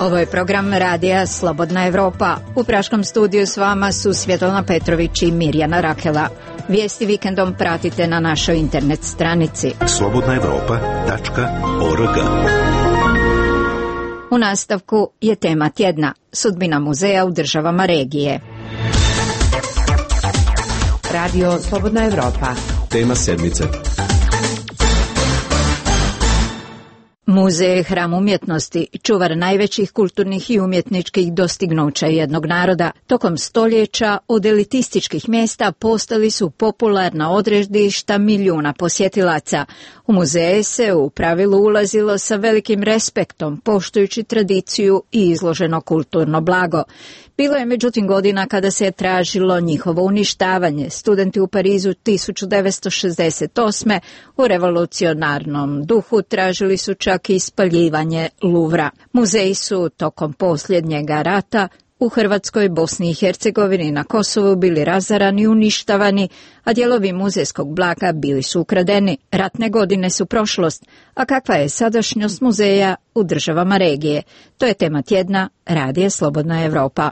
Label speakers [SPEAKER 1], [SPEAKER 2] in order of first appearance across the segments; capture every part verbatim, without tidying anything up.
[SPEAKER 1] Ovo je program radija Slobodna Evropa. U praškom studiju s vama su Svjetlana Petrović i Mirjana Rakela. Vijesti vikendom pratite na našoj internet stranici
[SPEAKER 2] slobodna evropa tačka org.
[SPEAKER 1] U nastavku je tema tjedna, sudbina muzeja u državama regije.
[SPEAKER 3] Radio Slobodna Evropa.
[SPEAKER 2] Tema sedmice.
[SPEAKER 1] Muzej je hram umjetnosti, čuvar najvećih kulturnih i umjetničkih dostignuća jednog naroda. Tokom stoljeća od elitističkih mjesta postali su popularna odredišta milijuna posjetilaca. U muzeje se u pravilu ulazilo sa velikim respektom, poštujući tradiciju i izloženo kulturno blago. Bilo je međutim godina kada se je tražilo njihovo uništavanje. Studenti u Parizu tisuću devetsto šezdeset osme u revolucionarnom duhu tražili su čak i spaljivanje Luvra. Muzeji su tokom posljednjega rata u Hrvatskoj, Bosni i Hercegovini i na Kosovu bili razarani i uništavani, a dijelovi muzejskog blaga bili su ukradeni. Ratne godine su prošlost, a kakva je sadašnjost muzeja u državama regije? To je tema tjedna radija Slobodna Evropa.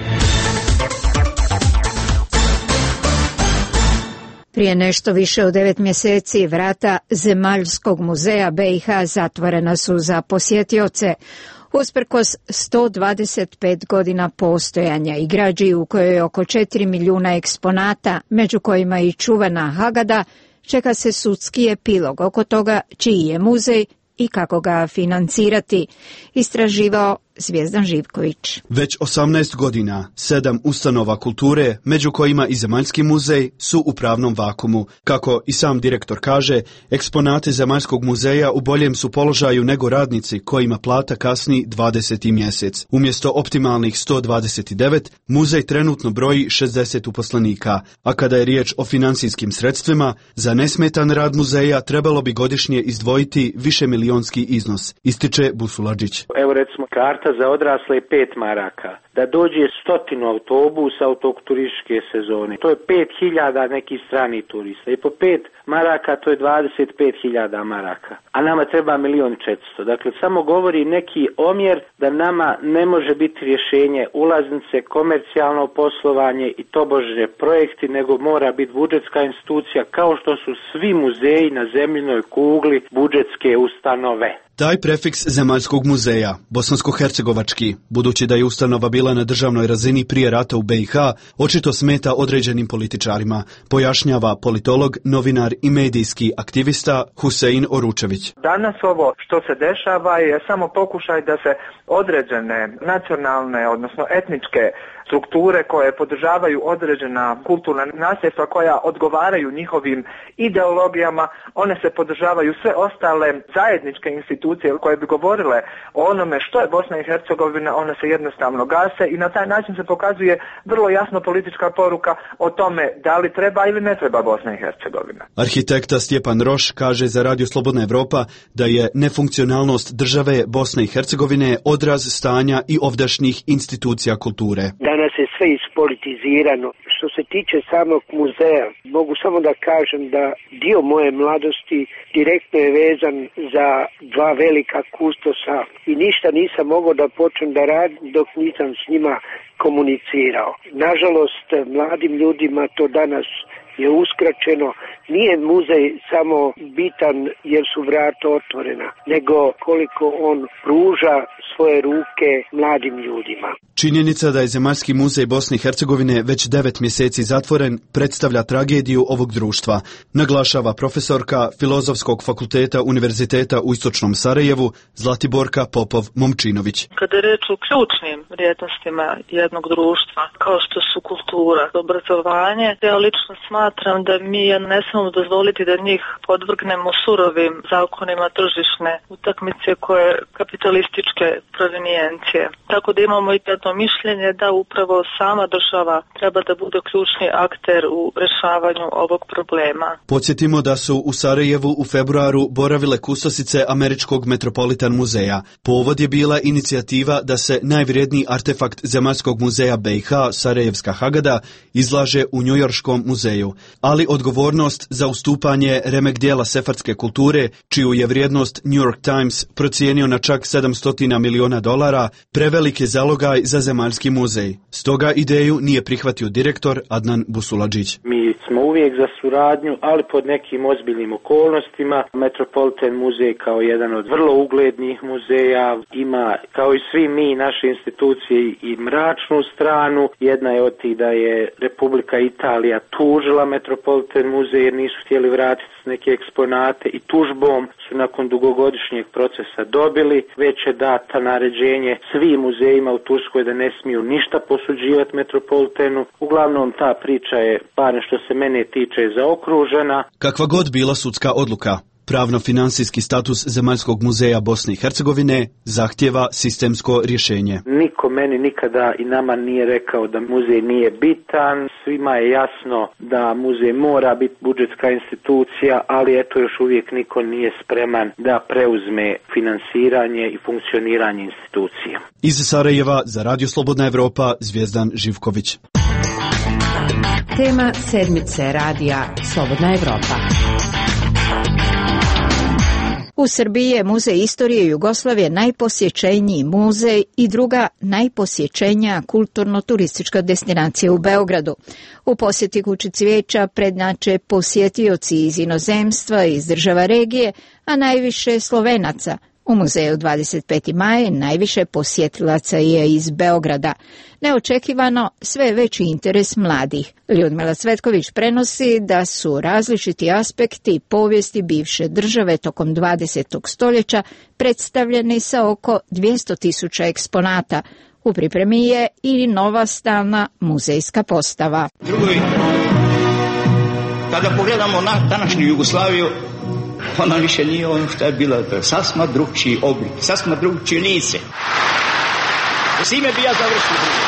[SPEAKER 1] Prije nešto više od devet mjeseci vrata Zemaljskog muzeja B i H zatvorena su za posjetioce. Usprkos sto dvadeset pet godina postojanja i građi u kojoj je oko četiri milijuna eksponata, među kojima i čuvana Hagada, čeka se sudski epilog oko toga čiji je muzej i kako ga financirati, istraživao Zvijezdan Živković.
[SPEAKER 4] Već osamnaest godina, sedam ustanova kulture, među kojima i Zemaljski muzej, su u pravnom vakumu. Kako i sam direktor kaže, eksponati Zemaljskog muzeja u boljem su položaju nego radnici kojima plata kasni dvadeseti mjesec. Umjesto optimalnih sto dvadeset devet, muzej trenutno broji šezdeset uposlenika, a kada je riječ o financijskim sredstvima, za nesmetan rad muzeja trebalo bi godišnje izdvojiti više milionski iznos, ističe Busuladžić.
[SPEAKER 5] Evo recimo karta za odrasle je pet maraka. Da dođe stotinu autobusa u tog turističke sezone. To je pet hiljada nekih stranih turista. I po pet maraka to je dvadeset pet hiljada maraka. A nama treba milijon četiristo. Dakle, samo govori neki omjer da nama ne može biti rješenje ulaznice, komercijalno poslovanje i tobožnje projekti, nego mora biti budžetska institucija kao što su svi muzeji na zemljinoj kugli budžetske ustanove.
[SPEAKER 4] Taj prefiks Zemaljskog muzeja, bosansko-hercegovački, budući da je ustanova bila na državnoj razini prije rata u B i H, očito smeta određenim političarima, pojašnjava politolog, novinar i medijski aktivista Husein Oručević.
[SPEAKER 6] Danas ovo što se dešava je samo pokušaj da se određene nacionalne, odnosno etničke strukture koje podržavaju određena kulturna nasljedstva koja odgovaraju njihovim ideologijama, one se podržavaju sve ostale zajedničke institucije koje bi govorile o onome što je Bosna i Hercegovina, one se jednostavno gase i na taj način se pokazuje vrlo jasno politička poruka o tome da li treba ili ne treba Bosna i Hercegovina.
[SPEAKER 4] Arhitekta Stjepan Roš kaže za Radio Slobodna Evropa da je nefunkcionalnost države Bosne i Hercegovine odraz stanja i ovdašnjih institucija kulture.
[SPEAKER 7] Danas je sve ispolitizirano. Što se tiče samog muzeja, mogu samo da kažem da dio moje mladosti direktno je vezan za dva velika kustosa i ništa nisam mogao da počnem da radim dok nisam s njima komunicirao. Nažalost, mladim ljudima to danas je uskraćeno. Nije muzej samo bitan jer su vrata otvorena, nego koliko on pruža svoje ruke mladim ljudima.
[SPEAKER 4] Činjenica da je Zemaljski muzej Bosne i Hercegovine već devet mjeseci zatvoren predstavlja tragediju ovog društva, naglašava profesorka Filozofskog fakulteta Univerziteta u Istočnom Sarajevu Zlatiborka Popov-Momčinović.
[SPEAKER 8] Kada je reč o ključnim vrijednostima jednog društva, kao što su kultura, obrazovanje, ja lično smatram da mi ne smemo dozvoliti da njih podvrgnemo surovim zakonima tržišne utakmice koje kapitalističke provenijencije. Tako da imamo i jedno mišljenje da upravo sama država treba da bude ključni akter u rješavanju ovog problema.
[SPEAKER 4] Podsjetimo da su u Sarajevu u februaru boravile kustosice Američkog Metropolitan muzeja. Povod je bila inicijativa da se najvrijedniji artefakt Zemaljskog muzeja B i H, Sarajevska Hagada, izlaže u Njujorškom muzeju. ali odgovornost za ustupanje remek dijela sefardske kulture, čiju je vrijednost New York Times procijenio na čak sedamsto miliona dolara, prevelik je zalogaj za zemaljski muzej. Stoga ideju nije prihvatio direktor Adnan Busuladžić.
[SPEAKER 5] Mi smo uvijek za suradnju, ali pod nekim ozbiljnim okolnostima. Metropolitan muzej kao jedan od vrlo uglednih muzeja ima, kao i svi mi, naše institucije, i mračnu stranu. Jedna je od tih da je Republika Italija tužila Metropolitan muzej jer nisu htjeli vratiti neke eksponate i tužbom su nakon dugogodišnjeg procesa dobili. Već je data naređenje svim muzejima u Turskoj da ne smiju ništa posuđivati Metropolitanu. Uglavnom ta priča je, bar što se mene tiče, zaokružena.
[SPEAKER 4] Kakva god bila sudska odluka, pravno-finansijski status Zemaljskog muzeja Bosne i Hercegovine zahtjeva sistemsko rješenje.
[SPEAKER 5] Niko meni nikada i nama nije rekao da muzej nije bitan. Svima je jasno da muzej mora biti budžetska institucija, ali eto još uvijek niko nije spreman da preuzme finansiranje i funkcioniranje institucije.
[SPEAKER 4] Iz Sarajeva za Radio Slobodna Evropa, Zvijezdan Živković.
[SPEAKER 3] Tema sedmice radija Slobodna Evropa.
[SPEAKER 1] U Srbiji je Muzej istorije Jugoslavije najposjećeniji muzej i druga najposjećenija kulturno-turistička destinacija u Beogradu. U posjeti Kući cvijeća prednjače posjetioci iz inozemstva i iz država regije, a najviše Slovenaca. U muzeju dvadeset peti maj najviše posjetilaca je iz Beograda. Neočekivano sve veći interes mladih. Ljudmila Cvetković prenosi da su različiti aspekti povijesti bivše države tokom dvadesetog stoljeća predstavljeni sa oko dvjesto tisuća eksponata. U pripremi je i nova stalna muzejska postava.
[SPEAKER 9] Drugovi, kada pogledamo na današnju Jugoslaviju, ona više nije ono što je bila, sasma drugčiji oblik, sasma drugčije lice. S ime bi ja završio.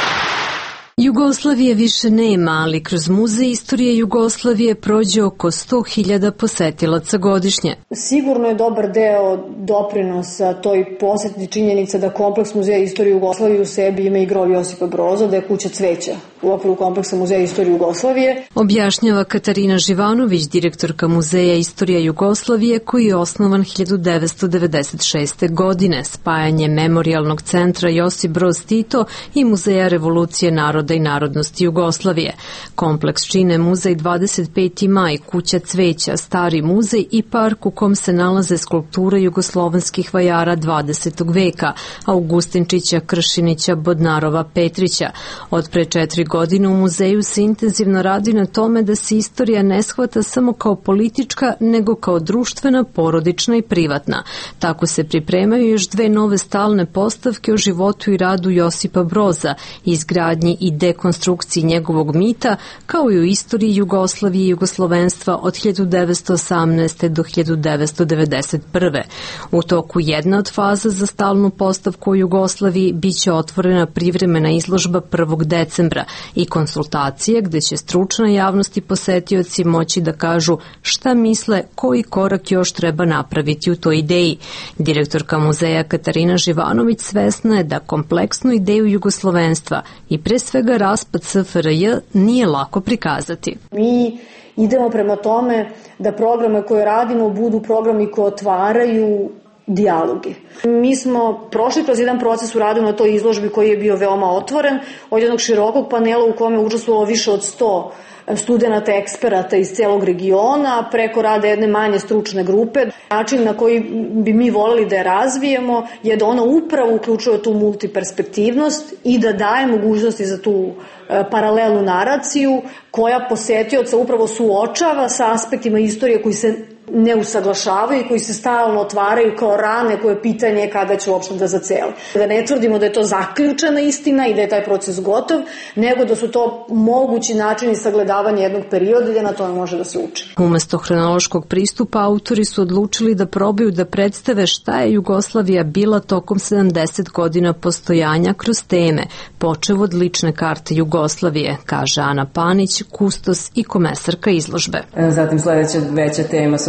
[SPEAKER 10] Jugoslavije više nema, ali kroz Muzej istorije Jugoslavije prođe oko sto hiljada posetilaca godišnje.
[SPEAKER 11] Sigurno je dobar deo doprinosa toj posjetni činjenica da kompleks Muzeja istorije Jugoslavije u sebi ima i grob Josipa Broza, da je Kuća cveća u okviru kompleksa Muzeja istorije Jugoslavije.
[SPEAKER 10] Objašnjava Katarina Živanović, direktorka Muzeja istorije Jugoslavije, koji je osnovan hiljadu devetsto devedeset šeste. godine spajanjem Memorijalnog centra Josip Broz Tito i Muzeja revolucije naroda i narodnosti Jugoslavije. Kompleks čine Muzej dvadeset peti maj, Kuća cveća, Stari muzej i park u kom se nalaze skulpture jugoslovenskih vajara dvadesetog veka, Augustinčića, Kršinića, Bodnarova, Petrića. Od pre četiri godine u muzeju se intenzivno radi na tome da se istorija ne shvata samo kao politička, nego kao društvena, porodična i privatna. Tako se pripremaju još dve nove stalne postavke o životu i radu Josipa Broza, izgradnji i dekonstrukciji njegovog mita, kao i u istoriji Jugoslavije i jugoslovenstva od hiljadu devetsto osamnaeste. do hiljadu devetsto devedeset prve. U toku jedna od faza za stalnu postavku u Jugoslaviji biće otvorena privremena izložba prvog decembra i konsultacije gde će stručna javnost i posetioci moći da kažu šta misle, koji korak još treba napraviti u toj ideji. Direktorka muzeja Katarina Živanović svesna je da kompleksnu ideju jugoslovenstva i pre svega raspad S F R J nije lako prikazati.
[SPEAKER 11] Mi idemo prema tome da programe koje radimo budu programi koji otvaraju dijaloge. Mi smo prošli kroz jedan proces u radu na toj izložbi koji je bio veoma otvoren, od jednog širokog panela u kome je učestvovalo više od sto studenata, eksperata iz celog regiona, preko rada jedne manje stručne grupe. Način na koji bi mi voleli da je razvijemo je da ona upravo uključuje tu multiperspektivnost i da daje mogućnosti za tu paralelnu naraciju koja posetioca upravo suočava sa aspektima istorije koji se ne usaglašavaju i koji se stalno otvaraju kao rane koje pitanje je kada će uopšte da zacele. Da ne tvrdimo da je to zaključena istina i da je taj proces gotov, nego da su to mogući načini sagledavanja jednog perioda gdje na tome može da se uči.
[SPEAKER 10] Umesto hronološkog pristupa, autori su odlučili da probaju da predstave šta je Jugoslavija bila tokom sedamdeset godina postojanja kroz teme, počev od lične karte Jugoslavije, kaže Ana Panić, kustos i komesarka izložbe.
[SPEAKER 12] Zatim sledeća veća tema su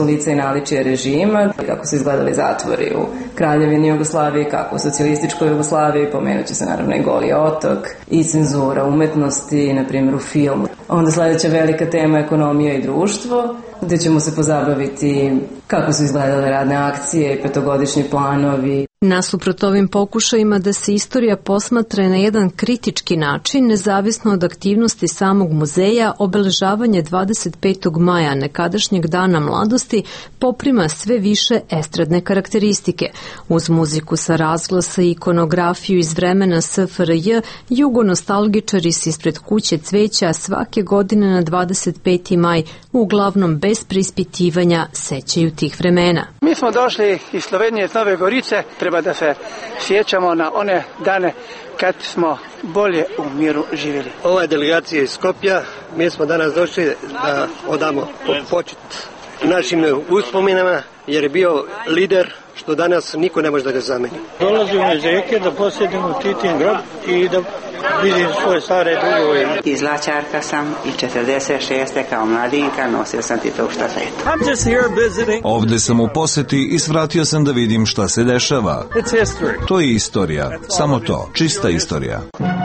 [SPEAKER 12] lica i naličije režima, kako su izgledali zatvori u Kraljevini Jugoslaviji, kako u socijalističkoj Jugoslaviji, pomenut će se naravno i Goli otok, i cenzura umetnosti, na primjer u filmu. Onda sledeća velika tema je ekonomija i društvo, gde ćemo se pozabaviti kako su izgledale radne akcije i petogodišnji planovi.
[SPEAKER 10] Nasuprot ovim pokušajima da se istorija posmatra na jedan kritički način, nezavisno od aktivnosti samog muzeja, obeležavanje dvadeset petog maja, nekadašnjeg dana mladosti, poprima sve više estradne karakteristike. Uz muziku sa razglasa i ikonografiju iz vremena S F R J, jugonostalgičari se ispred kuće cveća svake godine na dvadeset peti maj, uglavnom bez preispitivanja, sećaju tih vremena.
[SPEAKER 13] Mi smo došli iz Slovenije, iz Nove Gorice, treba da se sjećamo na one dane kad smo bolje u miru živjeli.
[SPEAKER 14] Ova je delegacija iz Skopja, mi smo danas došli da odamo počet našim uspominama, jer je bio lider što danas niko ne može da ga zameni.
[SPEAKER 15] Dolazimo iz Rijeke da posjedimo Titin grob i da vidim svoje stare drugove.
[SPEAKER 16] Iz Lačarka sam i četrdeset šeste kao mladinka nosio sam Titov štafetu.
[SPEAKER 17] Ovde sam u poseti i svratio sam da vidim šta se dešava. To je istorija, samo to, čista istorija.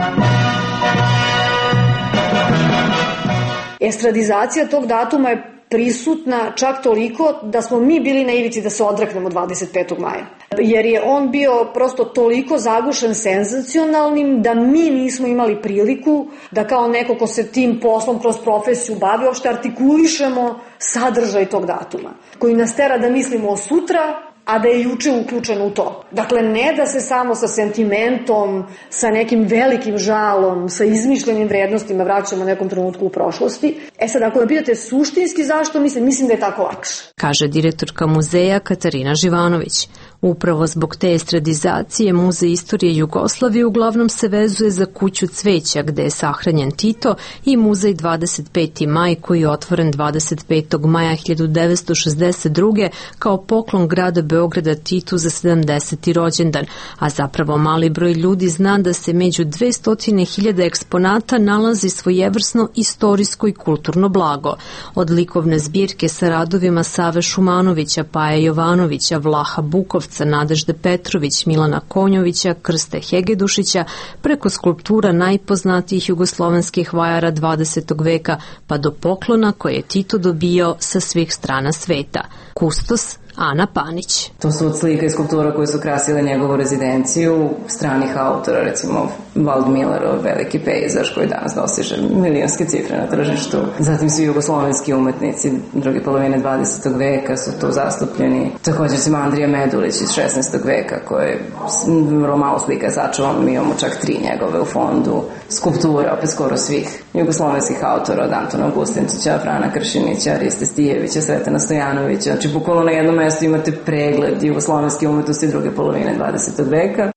[SPEAKER 11] Estradizacija tog datuma je prisutna čak toliko da smo mi bili na ivici da se odreknemo dvadeset petog maja. Jer je on bio prosto toliko zagušen senzacionalnim da mi nismo imali priliku da kao neko ko se tim poslom kroz profesiju bavi, uopšte artikulišemo sadržaj tog datuma, koji nas tera da mislimo o sutra, a da je juče uključeno u to. Dakle, ne da se samo sa sentimentom, sa nekim velikim žalom, sa izmišljenim vrednostima vraćamo nekom trenutku u prošlosti. E sad, ako me pitate suštinski zašto, mislim, mislim da je tako lakše.
[SPEAKER 10] Kaže direktorka muzeja Katarina Živanović. Upravo zbog te estradizacije Muzej istorije Jugoslavije uglavnom se vezuje za kuću cveća gde je sahranjen Tito i Muzej dvadeset peti maj koji je otvoren dvadeset petog maja hiljadu devetsto šezdeset druge kao poklon grada Beograda Titu za sedamdeseti rođendan, a zapravo mali broj ljudi zna da se među dvesta hiljada eksponata nalazi svojevrsno istorijsko i kulturno blago. Od likovne zbirke sa radovima Save Šumanovića, Paje Jovanovića, Vlaha Bukovca, Nadežde Petrović, Milana Konjovića, Krste Hegedušića, preko skulptura najpoznatijih jugoslovenskih vajara dvadesetog veka, pa do poklona koje je Tito dobio sa svih strana sveta. Kustos Ana Panić.
[SPEAKER 12] To su od slika i skulptura koje su krasile njegovu rezidenciju stranih autora, recimo Wald Millerov veliki pejzaž koji danas dosiže milionske cifre na tržištu. Zatim svi jugoslovenski umetnici druge polovine dvadesetog veka su tu zastupljeni. Također se Andrija Medulić iz šesnaestog veka koji je vrlo malo slika sačuvan, mi imamo čak tri njegove u fondu. Skulptura opet skoro svih jugoslovenskih autora od Antona Augustinčića, Frana Kršinića, Riste Stijevića, Sretana Stojanovića. Znači, bukvalno na jednom mestu imate pregled jugoslovenske umetnosti druge polovine dvadesetog veka.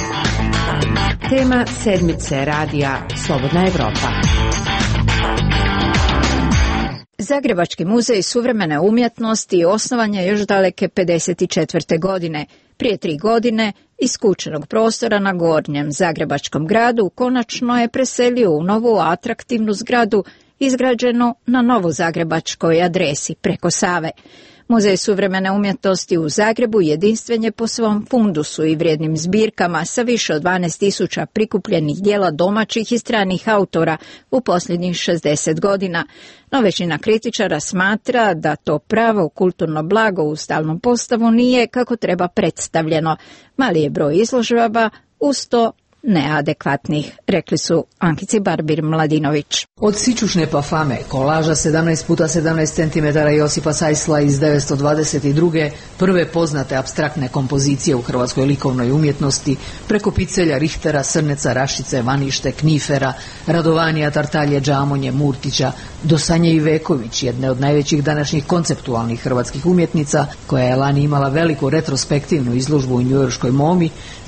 [SPEAKER 3] Tema sedmice radija Slobodna Evropa.
[SPEAKER 1] Zagrebački muzej suvremene umjetnosti osnovan je još daleke pedeset četvrte. godine. Prije tri godine iz skučenog prostora na Gornjem Zagrebačkom gradu konačno je preselio u novu atraktivnu zgradu izgrađenu na novozagrebačkoj adresi preko Save. Muzej suvremene umjetnosti u Zagrebu jedinstven je po svom fundusu i vrijednim zbirkama sa više od dvanaest tisuća prikupljenih dijela domaćih i stranih autora u posljednjih šezdeset godina. No većina kritičara smatra da to pravo kulturno blago u stalnom postavu nije kako treba predstavljeno. Mali je broj izložaba, uz to neadekvatnih, rekli su Ankici Barbir Mladinović.
[SPEAKER 18] Od Sičušne pa fame, kolaža sedamnaest puta sedamnaest centimetara Josipa Sajsla iz devetsto dvadeset druge. prve poznate apstraktne kompozicije u hrvatskoj likovnoj umjetnosti, preko Picelja, Richtera, Srneca, Rašice, Vanište, Knifera, Radovanija, Tartalje, Džamonje, Murtića, do Sanje Iveković, jedne od najvećih današnjih konceptualnih hrvatskih umjetnica, koja je lani imala veliku retrospektivnu izložbu u njujorškoj MoMI,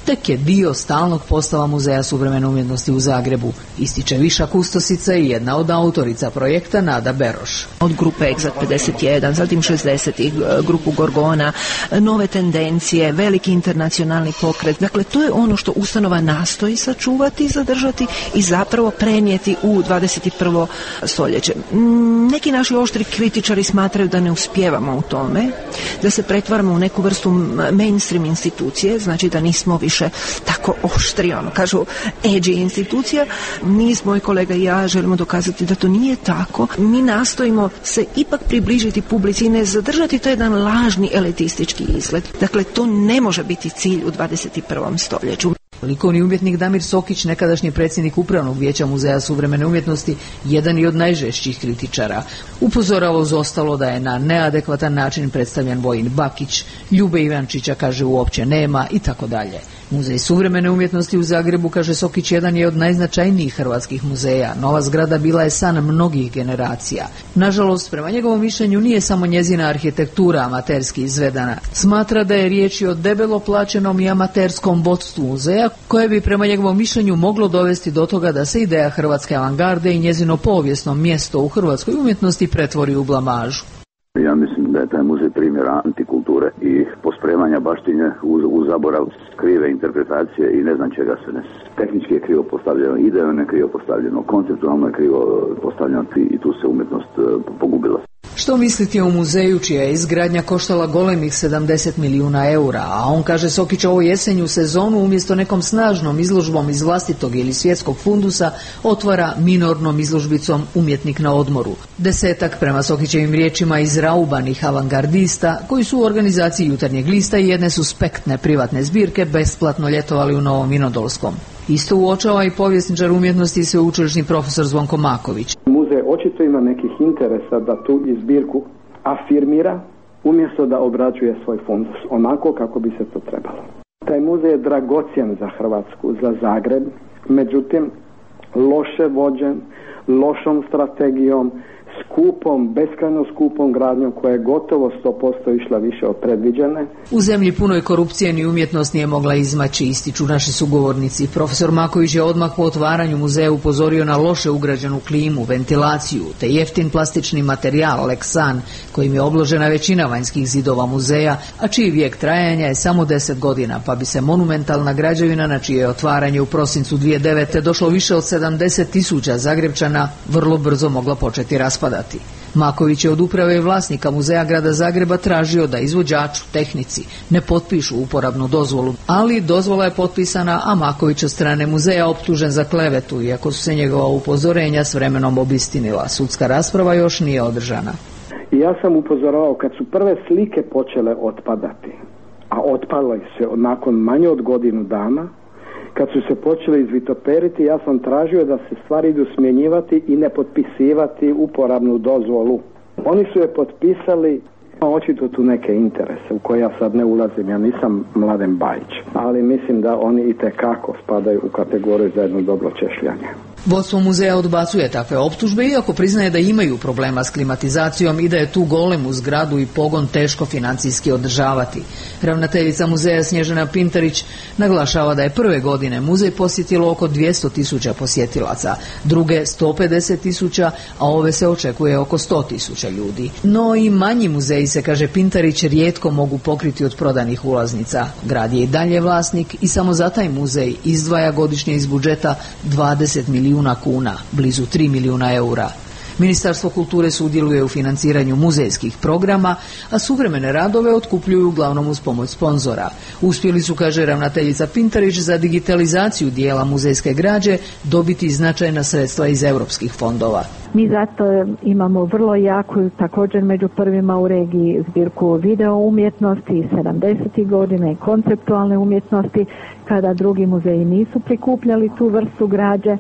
[SPEAKER 18] tek je dio stalnog postava Muzeja suvremene umjetnosti u Zagrebu, ističe viša kustosica i jedna od autorica projekta Nada Beroš.
[SPEAKER 19] Od grupe Egzat pedeset jedan, zatim šezdesetih, grupu Gorgona, nove tendencije, veliki internacionalni pokret. Dakle, to je ono što ustanova nastoji sačuvati i zadržati i zapravo prenijeti u dvadeset prvo stoljeće. Neki naši oštri kritičari smatraju da ne uspijevamo u tome, da se pretvaramo u neku vrstu mainstream institucije, znači da nismo više tako oštri, ono, kažu edgy institucija. Mi, moj kolega i ja, želimo dokazati da to nije tako. Mi nastojimo se ipak približiti publici i ne zadržati to jedan lažni elitistički izgled. Dakle, to ne može biti cilj u dvadeset prvom stoljeću.
[SPEAKER 18] Likovni umjetnik Damir Sokić, nekadašnji predsjednik Upravnog vijeća Muzeja suvremene umjetnosti, jedan i od najžešćih kritičara. Upozorava uz ostalo da je na neadekvatan način predstavljen Vojin Bakić, Ljube Ivančića kaže uopće nema i tako dalje. Muzej suvremene umjetnosti u Zagrebu, kaže Sokić, jedan je od najznačajnijih hrvatskih muzeja. Nova zgrada bila je san mnogih generacija. Nažalost, prema njegovom mišljenju nije samo njezina arhitektura amaterski izvedana. Smatra da je riječ o debelo plaćenom i amaterskom vodstvu muzeja, koje bi prema njegovom mišljenju moglo dovesti do toga da se ideja hrvatske avangarde i njezino povijesno mjesto u hrvatskoj umjetnosti pretvori u blamažu.
[SPEAKER 20] Ja mislim da je taj muzej primjera antikulture i pospremanja baštinje uz, uz zaborav krive interpretacije i ne znam čega se ne. Tehnički je krivo postavljeno, idejno je krivo postavljeno, konceptualno je krivo postavljeno i tu se umjetnost pogubila.
[SPEAKER 18] Što misliti o muzeju čija je izgradnja koštala golemih sedamdeset milijuna eura, a on, kaže Sokić, ovo jesenju sezonu umjesto nekom snažnom izložbom iz vlastitog ili svjetskog fundusa otvara minornom izložbicom Umjetnik na odmoru. Desetak, prema Sokićevim riječima, izraubanih avangardista koji su u organizaciji Jutarnjeg lista i jedne suspektne privatne zbirke besplatno ljetovali u Novom Vinodolskom. Isto uočava i povjesničar umjetnosti i sveučilišni profesor Zvonko Maković.
[SPEAKER 21] Muzej očito ima nekih interesa da tu zbirku afirmira umjesto da obrađuje svoj fundus onako kako bi se to trebalo. Taj muzej je dragocjen za Hrvatsku, za Zagreb, međutim loše vođen, lošom strategijom, skupom, beskrajno skupom gradnjom koja je gotovo sto posto išla više od predviđene.
[SPEAKER 18] U zemlji punoj korupcije ni umjetnost nije mogla izmaći, ističu naši sugovornici. Profesor Maković je odmah po otvaranju muzeja upozorio na loše ugrađenu klimu, ventilaciju, te jeftin plastični materijal Leksan, kojim je obložena većina vanjskih zidova muzeja, a čiji vijek trajanja je samo deset godina, pa bi se monumentalna građevina, na čije je otvaranje u prosincu dvije tisuće devete došlo više od sedamdeset tisuća Zagrepčana, vrlo brzo mogla početi raspadati. Maković je od uprave i vlasnika Muzeja grada Zagreba tražio da izvođaču, tehnici, ne potpišu uporabnu dozvolu, ali dozvola je potpisana, a Maković od strane muzeja optužen za klevetu, iako su se njegova upozorenja s vremenom obistinila. Sudska rasprava još nije održana.
[SPEAKER 21] I ja sam upozoravao kad su prve slike počele otpadati, a otpale se nakon manje od godinu dana, kad su se počeli izvitoperiti, ja sam tražio da se stvari idu smjenjivati i ne potpisivati uporabnu dozvolu. Oni su je potpisali, očito tu neke interese u koje ja sad ne ulazim, ja nisam Mladen Bajić, ali mislim da oni itekako spadaju u kategoriju za jedno dobro češljanje.
[SPEAKER 18] Vodstvo muzeja odbacuje takve optužbe, iako priznaje da imaju problema s klimatizacijom i da je tu golemu zgradu i pogon teško financijski održavati. Ravnateljica muzeja Snježana Pintarić naglašava da je prve godine muzej posjetilo oko dvjesto tisuća posjetilaca, druge sto pedeset tisuća, a ove se očekuje oko sto tisuća ljudi. No i manji muzeji, se kaže Pintarić, rijetko mogu pokriti od prodanih ulaznica. Grad je i dalje vlasnik i samo za taj muzej izdvaja godišnje iz budžeta dvadeset milijuna kuna, blizu tri milijuna eura. Ministarstvo kulture sudjeluje u financiranju muzejskih programa, a suvremene radove otkupljuju uglavnom uz pomoć sponzora. Uspjeli su, kaže ravnateljica Pintarić, za digitalizaciju dijela muzejske građe dobiti značajna sredstva iz europskih fondova.
[SPEAKER 22] Mi zato imamo vrlo jaku, također među prvima u regiji, zbirku video umjetnosti iz sedamdesetih godina i konceptualne umjetnosti, kada drugi muzeji nisu prikupljali tu vrstu građe.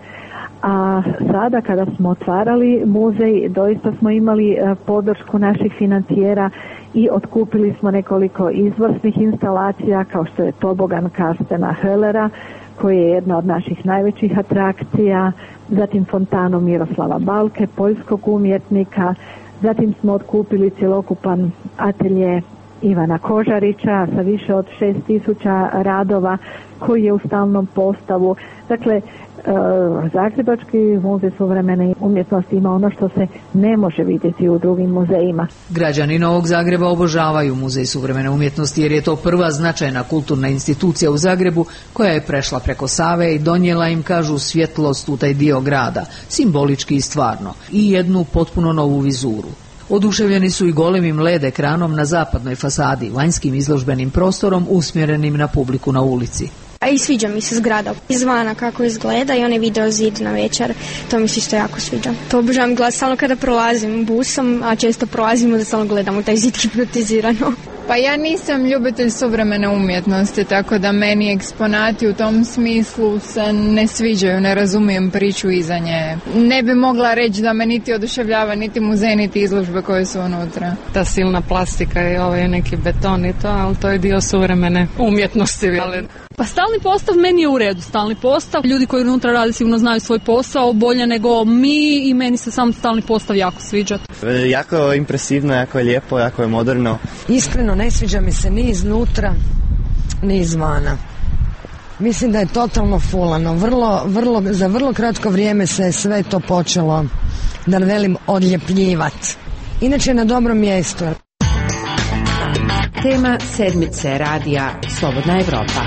[SPEAKER 22] A sada kada smo otvarali muzej, doista smo imali podršku naših financijera i otkupili smo nekoliko izvrsnih instalacija, kao što je tobogan Karstena Höllera, koji je jedna od naših najvećih atrakcija, zatim fontanu Miroslava Balke, poljskog umjetnika, zatim smo otkupili cjelokupan atelje Ivana Kožarića sa više od šest tisuća radova koji je u stalnom postavu. Dakle, Zagrebački muzej suvremene umjetnosti ima ono što se ne može vidjeti u drugim muzejima.
[SPEAKER 18] Građani Novog Zagreba obožavaju Muzej suvremene umjetnosti jer je to prva značajna kulturna institucija u Zagrebu koja je prešla preko Save i donijela im, kažu, svjetlost u taj dio grada, simbolički i stvarno, i jednu potpuno novu vizuru. Oduševljeni su i golemim L E D ekranom na zapadnoj fasadi, vanjskim izložbenim prostorom usmjerenim na publiku na ulici.
[SPEAKER 2] A i sviđa mi se zgrada izvana kako izgleda i onaj video zid na večer, to mi se isto jako sviđa. To obožavam gledati stalno kada prolazim busom, a često prolazimo da stalno gledamo taj zid hipnotizirano.
[SPEAKER 6] Pa ja nisam ljubitelj suvremene umjetnosti, tako da meni eksponati u tom smislu se ne sviđaju, ne razumijem priču iza nje. Ne bi mogla reći da me niti oduševljava, niti muzej, niti izložbe koje su unutra.
[SPEAKER 23] Ta silna plastika i ovaj neki beton i to, ali to je dio suvremene umjetnosti.
[SPEAKER 24] Pa stalni postav meni je u redu, stalni postav. Ljudi koji unutra rade sigurno znaju svoj posao bolje nego mi i meni se sam stalni postav jako sviđa.
[SPEAKER 25] Jako je impresivno, jako je lijepo, jako je moderno.
[SPEAKER 26] Iskreno ne sviđa mi se ni iznutra, ni izvana. Mislim da je totalno fulano. Vrlo, vrlo, za vrlo kratko vrijeme se sve to počelo, da velim, odljepljivati. Inače je na dobrom mjestu.
[SPEAKER 3] Tema sedmice radija Slobodna Evropa.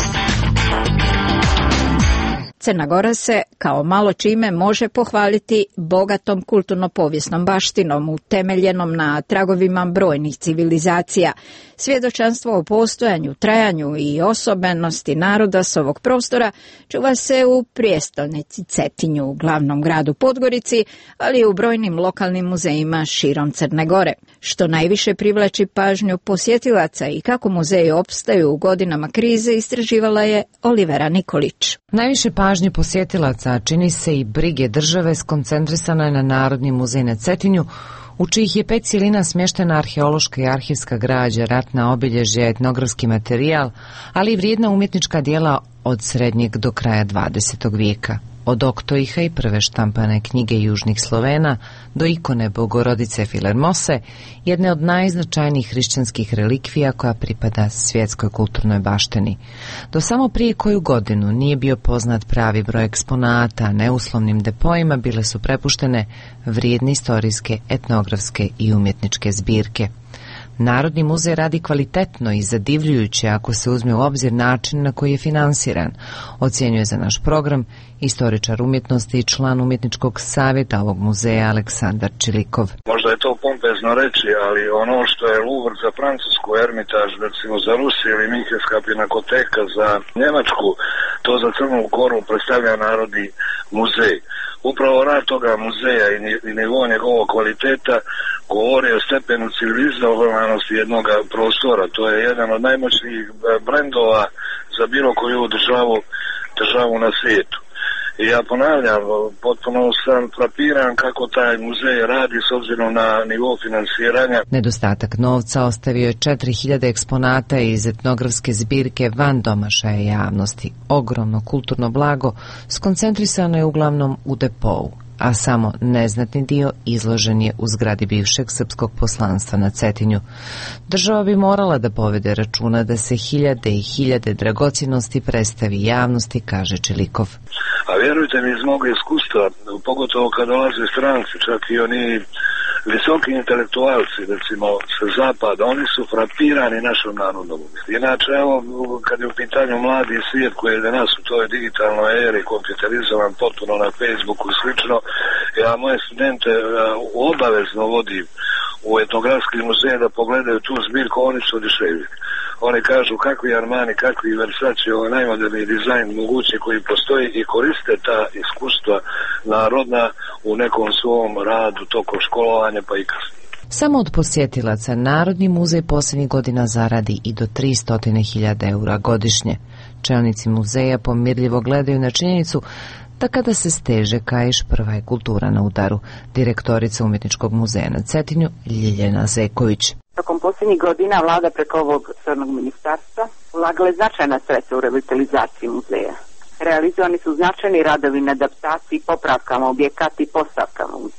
[SPEAKER 1] Crna Gora se kao malo čime može pohvaliti bogatom kulturno-povijesnom baštinom utemeljenom na tragovima brojnih civilizacija. Svjedočanstvo o postojanju, trajanju i osobenosti naroda s ovog prostora čuva se u prijestolnici Cetinju, glavnom gradu Podgorici, ali i u brojnim lokalnim muzejima širom Crne Gore. Što najviše privlači pažnju posjetilaca i kako muzeji opstaju u godinama krize istraživala je Olivera Nikolić.
[SPEAKER 27] Najviše pažnje posjetilaca čini se i brige države skoncentrisana je na Narodni muzej na Cetinju, u čijih je pet cjelina smještena arheološka i arhivska građa, ratna obilježja, etnografski materijal, ali i vrijedna umjetnička djela od srednjeg do kraja dvadesetog vijeka. Od Oktoiha i prve štampane knjige južnih Slovena do ikone Bogorodice Filermose, jedne od najznačajnijih hrišćanskih relikvija koja pripada svjetskoj kulturnoj baštini. Do samo prije koju godinu nije bio poznat pravi broj eksponata, a neuslovnim depoima bile su prepuštene vrijedne istorijske, etnografske i umjetničke zbirke. Narodni muzej radi kvalitetno i zadivljujuće ako se uzme u obzir način na koji je finansiran, ocjenjuje za naš program istoričar umjetnosti i član umjetničkog savjeta ovog muzeja Aleksandar Čilikov.
[SPEAKER 28] Možda je to pompezno reći, ali ono što je Louvre za Francusku, Ermitaž recimo za Rusiju ili Minhenska pinakoteka za Njemačku, to za Crnu Goru predstavlja Narodni muzej. Upravo rad toga muzeja i nivo njegovog kvaliteta govori o stepenu civilizovanosti jednog prostora. To je jedan od najmoćnijih brendova za bilo koju državu, državu na svijetu. I ja ponavljam, potpuno sam frapiran kako taj muzej radi s obzirom na nivo finansiranja.
[SPEAKER 27] Nedostatak novca ostavio je četiri hiljade eksponata iz etnografske zbirke van domašaja javnosti. Ogromno kulturno blago skoncentrisano je uglavnom u depou, a samo neznatni dio izložen je u zgradi bivšeg srpskog poslanstva na Cetinju. Država bi morala da povede računa da se hiljade i hiljade dragocjenosti predstavi javnosti, kaže Čilikov.
[SPEAKER 28] A vjerujte mi, iz mog iskustva, pogotovo kad dolaze stranci, čak i oni visoki intelektualci, recimo sa zapada, oni su frapirani našom narodnom umjetnosti. Inače, evo, kad je u pitanju mladi svijet koji je danas u toj digitalnoj eri kompjuterizovan potpuno na Facebooku i slično, ja moje studente obavezno vodim u etnografski muzej da pogledaju tu zbirku, oni su oduševljeni. Oni kažu kakvi Armani, kakvi Versace, ovo najmoderniji dizajn mogući koji postoji i koriste ta iskustva narodna u nekom svom radu tokom školovanja pa i kasnije.
[SPEAKER 27] Samo od posjetilaca Narodni muzej posljednjih godina zaradi i do tristo hiljada eura godišnje. Čelnici muzeja pomirljivo gledaju na činjenicu da kada se steže kaiš, prva je kultura na udaru. Direktorica Umjetničkog muzeja na Cetinju, Ljiljana Zeković.
[SPEAKER 29] Tokom posljednjih godina vlada preko ovog resornog ministarstva ulagala je značajna sredstva u revitalizaciji muzeja. Realizovani su značajni radovi na adaptaciji, popravkama objekata i postavkama muzeja.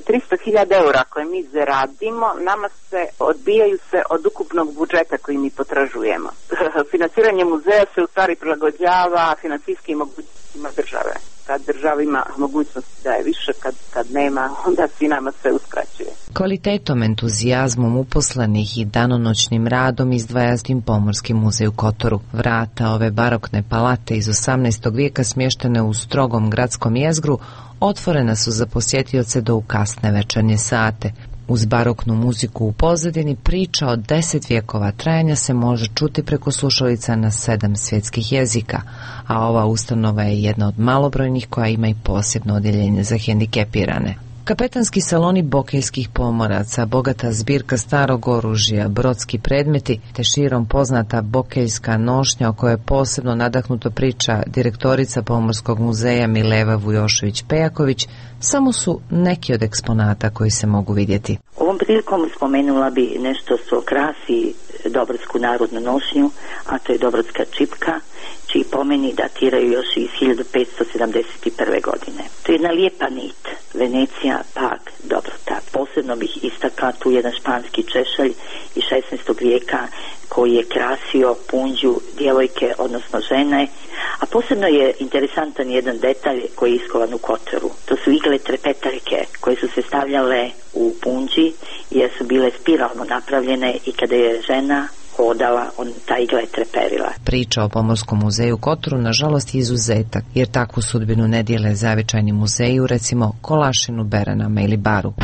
[SPEAKER 29] tristo hiljada eura koje mi zaradimo, nama se odbijaju se od ukupnog budžeta koji mi potražujemo. Finansiranje muzeja se u stvari prilagođava financijskim mogućnostima države. Kad država ima mogućnost da je više, kad, kad nema, onda si nama sve uskraćuje.
[SPEAKER 27] Kvalitetom, entuzijazmom uposlenih i danonoćnim radom izdvaja Tim Pomorski muzej u Kotoru. Vrata ove barokne palate iz osamnaestog vijeka smještene u strogom gradskom jezgru otvorena su za posjetioce do u kasne večernje sate. Uz baroknu muziku u pozadini priča od deset vijekova trajanja se može čuti preko slušalica na sedam svjetskih jezika, a ova ustanova je jedna od malobrojnih koja ima i posebno odjeljenje za hendikepirane. Kapetanski saloni bokeljskih pomoraca, bogata zbirka starog oružja, brodski predmeti, te širom poznata bokeljska nošnja o kojoj posebno nadahnuto priča direktorica Pomorskog muzeja Mileva Vujošević-Pejaković, samo su neki od eksponata koji se mogu vidjeti.
[SPEAKER 4] Ovom prilikom spomenula bi nešto što krasi dobrodsku narodnu nošnju, a to je dobrodska čipka, čiji pomeni datiraju još iz hiljadu petsto sedamdeset prve. godine. To je jedna lijepa nit, Venecija, Pag, dobrota. Posebno bih istakla tu jedan španski češalj iz šesnaestog vijeka koji je krasio punđu djevojke, odnosno žene, a posebno je interesantan jedan detalj koji je iskovan u Kotoru. To su igle trepetaljke koje su se stavljale u punđi jer su bile spiralno napravljene i kada je žena hodala, on ta igla je treperila.
[SPEAKER 27] Priča o Pomorskom muzeju u Kotoru nažalost je izuzetak, jer takvu sudbinu ne dijele zavičajni muzeji u recimo Kolašinu, Beranama ili Baru.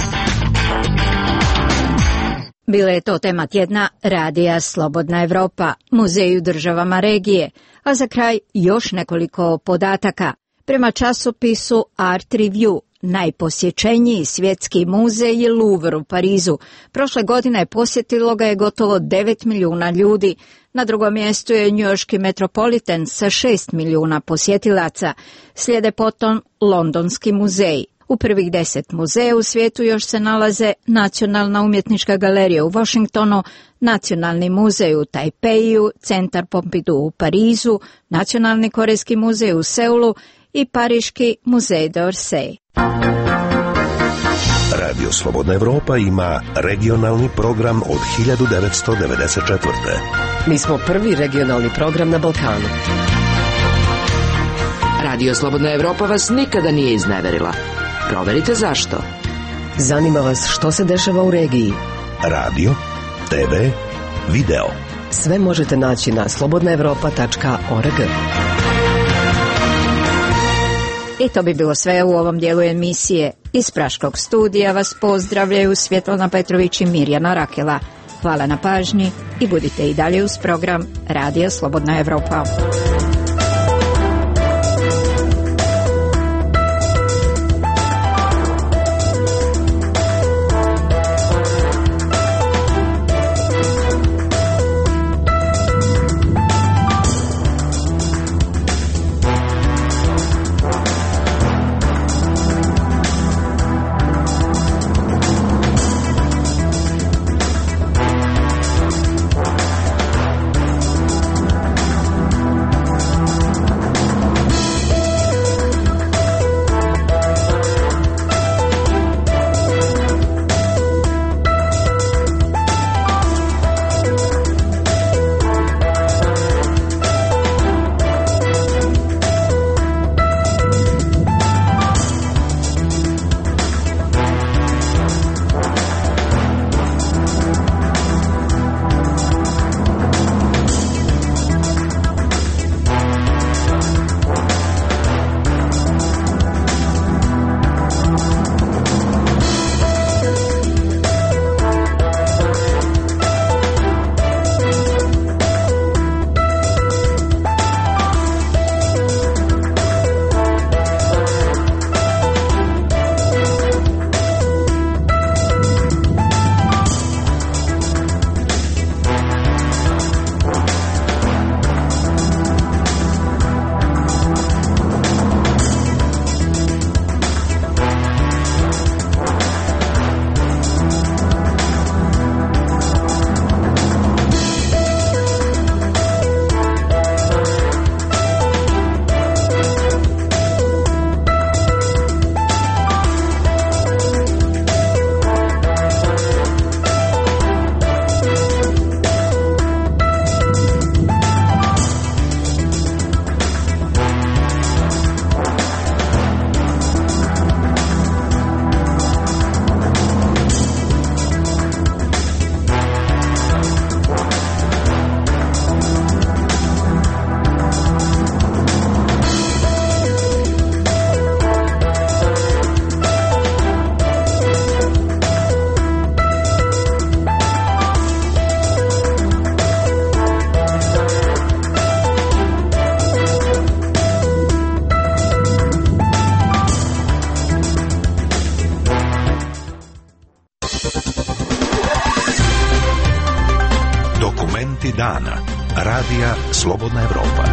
[SPEAKER 1] Bila je to tema tjedna radija Slobodna Evropa, muzeji u državama regije, a za kraj još nekoliko podataka. Prema časopisu Art Review, najposjećeniji svjetski muzej je Louvre u Parizu. Prošle godine posjetilo ga je gotovo devet milijuna ljudi. Na drugom mjestu je njujorški Metropolitan sa šest milijuna posjetilaca. Slijede potom Londonski muzej. U prvih deset muzeja u svijetu još se nalaze Nacionalna umjetnička galerija u Washingtonu, Nacionalni muzej u Tajpeju, Centar Pompidou u Parizu, Nacionalni korejski muzej u Seulu i Pariški muzej d'Orsay.
[SPEAKER 5] Radio Slobodna Evropa ima regionalni program od hiljadu devetsto devedeset četvrte.
[SPEAKER 7] Mi smo prvi regionalni program na Balkanu.
[SPEAKER 8] Radio Slobodna Evropa vas nikada nije izneverila. Proverite zašto.
[SPEAKER 7] Zanima vas što se dešava u regiji.
[SPEAKER 5] Radio, te ve, video.
[SPEAKER 7] Sve možete naći na slobodna evropa tačka org.
[SPEAKER 1] I to bi bilo sve u ovom dijelu emisije. Iz Praškog studija vas pozdravljaju Svjetlana Petrović i Mirjana Rakela. Hvala na pažnji i budite i dalje uz program Radija Slobodna Evropa.
[SPEAKER 5] dana. Radija Slobodna Evropa.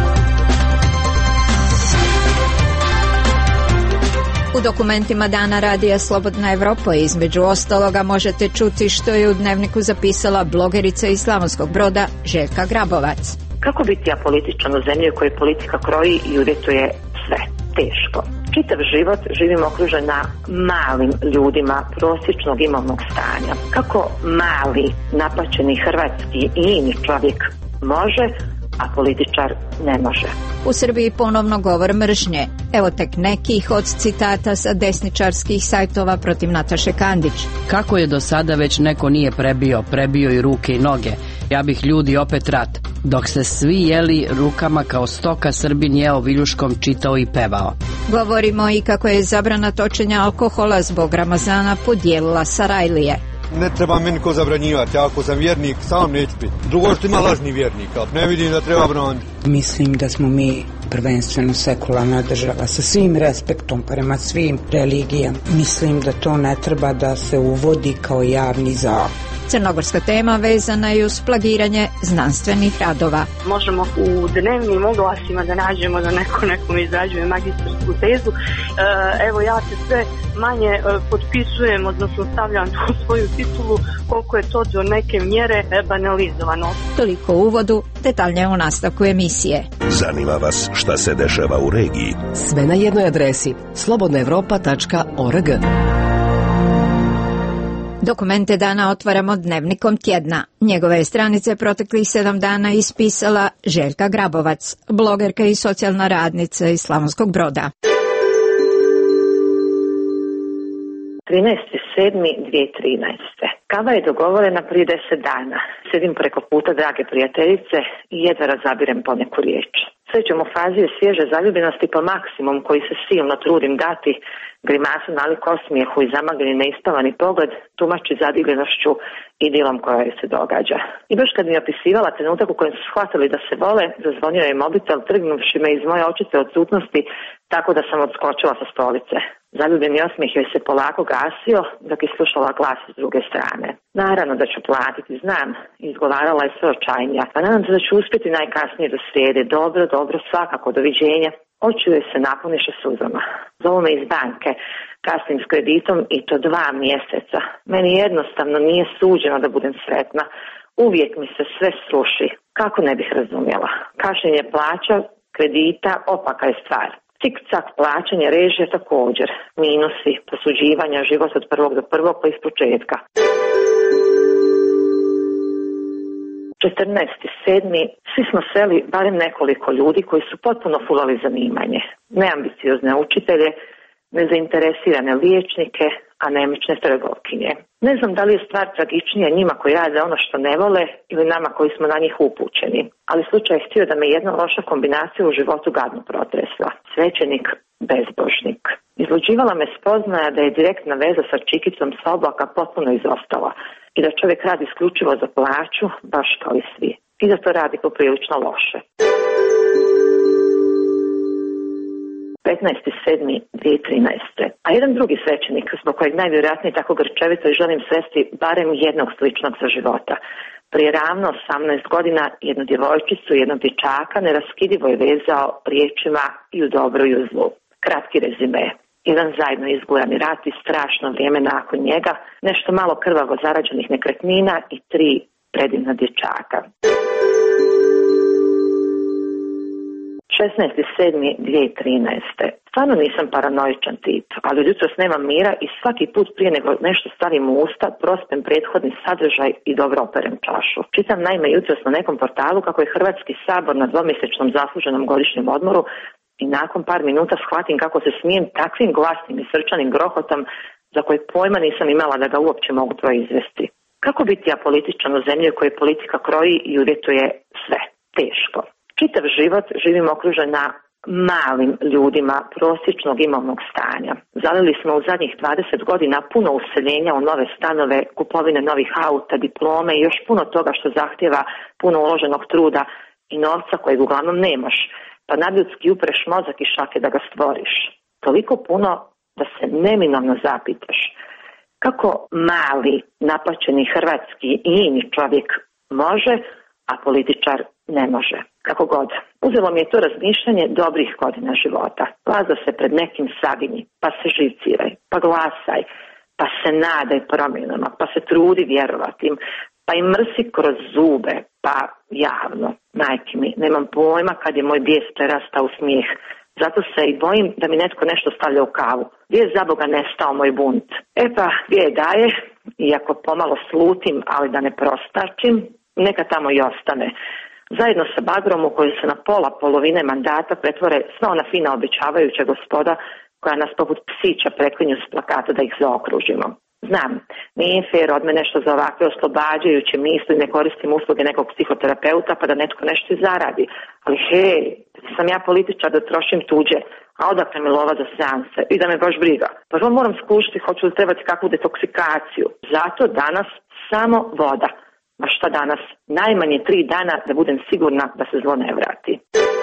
[SPEAKER 1] U dokumentima Dana Radija Slobodna Evropa između ostaloga možete čuti što je u dnevniku zapisala blogerica iz Slavonskog Broda Željka Grabovac.
[SPEAKER 9] Kako biti apolitičan u zemlji u kojoj politika kroji i uvjetuje sve? Teško. Čitav život živimo okružen na malim ljudima prosječnog imovnog stanja. Kako mali, napaćeni hrvatski i ini čovjek može, a političar ne može.
[SPEAKER 1] U Srbiji ponovno govor mržnje. Evo tek nekih od citata sa desničarskih sajtova protiv Nataše Kandić.
[SPEAKER 10] Kako je do sada već neko nije prebio, prebio i ruke i noge. Ja bih ljudi opet rat. Dok se svi jeli rukama kao stoka, Srbin jeo viljuškom, čitao i pevao.
[SPEAKER 1] Govorimo i kako je zabrana točenja alkohola zbog Ramazana podijelila Sarajlije.
[SPEAKER 11] Ne treba meni ko zabranjivati, ako sam vjernik sam neću piti. Drugo što ima lažni vjernika, ne vidim da treba braniti.
[SPEAKER 12] Mislim da smo mi prvenstveno sekularna država sa svim respektom prema svim religijama. Mislim da to ne treba da se uvodi kao javni zakon.
[SPEAKER 1] Crnogorska tema vezana je uz plagiranje znanstvenih radova.
[SPEAKER 13] Možemo u dnevnim oglasima da nađemo da neko nekom izrađuje magistarsku tezu. E, evo ja se sve manje e, potpisujem, odnosno stavljam tu svoju titulu, koliko je to do neke mjere e, banalizovano.
[SPEAKER 1] Toliko u uvodu, detaljnije u nastavku emisije.
[SPEAKER 5] Zanima vas šta se dešava u regiji?
[SPEAKER 7] Sve na jednoj adresi slobodna evropa tačka org.
[SPEAKER 1] Dokumente dana otvaramo dnevnikom tjedna. Njegove je stranice proteklih sedam dana ispisala Željka Grabovac, blogerka i socijalna radnica iz Slavonskog Broda.
[SPEAKER 9] trinaesti sedmi dvije tisuće trinaeste. Kava je dogovorena prije deset dana. Sedim preko puta drage prijateljice i jedva razabirem poneku riječ. Srećem u fazi je svježe zaljubljenosti pa maksimum koji se silno trudim dati, grimasu nalik osmijehu i zamagljeni neispavani pogled tumači zadivljenošću i dilom koja joj se događa. I baš kad mi je opisivala trenutak u kojem su shvatili da se vole, zazvonio je mobitel trgnuvši me iz moje očite odsutnosti tako da sam odskočila sa stolice. Zaljubljeni osmijeh joj se polako gasio dok je slušala glas s druge strane. Naravno da ću platiti, znam, izgovarala je sve očajnija, pa nadam se da ću uspjeti najkasnije do srijede. Dobro, dobro, svakako, doviđenja. Oči joj se napuniše suzama. Zovu me iz banke, kasnim s kreditom i to dva mjeseca. Meni jednostavno nije suđeno da budem sretna. Uvijek mi se sve sruši. Kako ne bih razumjela? Kašnjenje plaća, kredita, opaka je stvar. Cik-cak plaćanje, režija također. Minusi, posuđivanja, život od prvog do prvog pa iz početka. četrnaesti sedmi Svi smo seli barem nekoliko ljudi koji su potpuno fulali zanimanje. Neambiciozne učitelje, nezainteresirane liječnike, anemične trgovkinje. Ne znam da li je stvar tragičnija njima koji rade ono što ne vole ili nama koji smo na njih upućeni. Ali slučaj je htio da me jedna loša kombinacija u životu gadno protresla. Svećenik, bezbožnik. Izluđivala me spoznaja da je direktna veza sa čikicom sa oblaka potpuno izostala i da čovjek radi isključivo za plaću, baš kao i svi. I da to radi poprilično loše. petnaesti sedmi dvije tisuće trinaeste. A jedan drugi svećenik, zbog kojeg najvjerojatnije tako grčevito i želim svesti barem jednog sličnog za života. Prije ravno osamnaest godina jednu djevojčicu i jednog dječaka neraskidivo je vezao riječima i u dobru i u zlu. Kratki rezime. Jedan zajedno izgurani rat i strašno vrijeme nakon njega, nešto malo krvavo zarađenih nekretnina i tri predivna dječaka. šesnaesti sedmi dvije tisuće trinaeste. Stvarno nisam paranoičan tip, ali od jutros nemam mira i svaki put prije nego nešto stavim u usta, prospem prethodni sadržaj i dobro operem čašu. Čitam naime jutros na nekom portalu kako je Hrvatski sabor na dvomjesečnom zasluženom godišnjem odmoru i nakon par minuta shvatim kako se smijem takvim glasnim i srčanim grohotom za koje pojma nisam imala da ga uopće mogu proizvesti. Kako biti apolitičan u zemlji u kojoj politika kroji i uvjetuje sve? Teško. Čitav život živimo okružen na malim ljudima prosječnog imovnog stanja. Zalili smo u zadnjih dvadeset godina puno useljenja u nove stanove, kupovine novih auta, diplome i još puno toga što zahtjeva puno uloženog truda i novca kojeg uglavnom nemaš, pa nadljudski upreš mozak i šake da ga stvoriš. Toliko puno da se neminovno zapitaš kako mali, napaćeni hrvatski i ini čovjek može, a a političar ne može. Kako god. Uzelo mi je to razmišljanje dobrih godina života. Laza se pred nekim saginji, pa se živciraj, pa glasaj, pa se nadaj promjenama, pa se trudi vjerovati im, pa im mrsi kroz zube, pa javno. Majke mi, nemam pojma kad je moj bijes prerastao u smijeh. Zato se i bojim da mi netko nešto stavlja u kavu. Gdje je za Boga nestao moj bunt? E pa, gdje je daje, iako pomalo slutim, ali da ne prostačim, neka tamo i ostane. Zajedno sa bagrom u kojoj se na pola polovine mandata pretvore sva ona fina obećavajuća gospoda koja nas poput psića preklinju s plakata da ih zaokružimo. Znam, nije fair od mene što za ovakve oslobađajuće misli ne koristim usluge nekog psihoterapeuta pa da netko nešto i zaradi. Ali hej, sam ja političar da trošim tuđe, a odakle mi lova za seanse i da me baš briga. Prvo moram skušati hoću li trebati kakvu detoksikaciju. Zato danas samo voda. Ma šta danas? Najmanje tri dana da budem sigurna da se zlo ne vrati.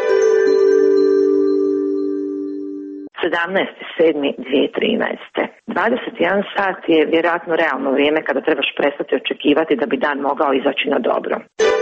[SPEAKER 9] sedamnaesti sedmi dvije tisuće trinaeste. dvadeset jedan sat je vjerojatno realno vrijeme kada trebaš prestati očekivati da bi dan mogao izaći na dobro.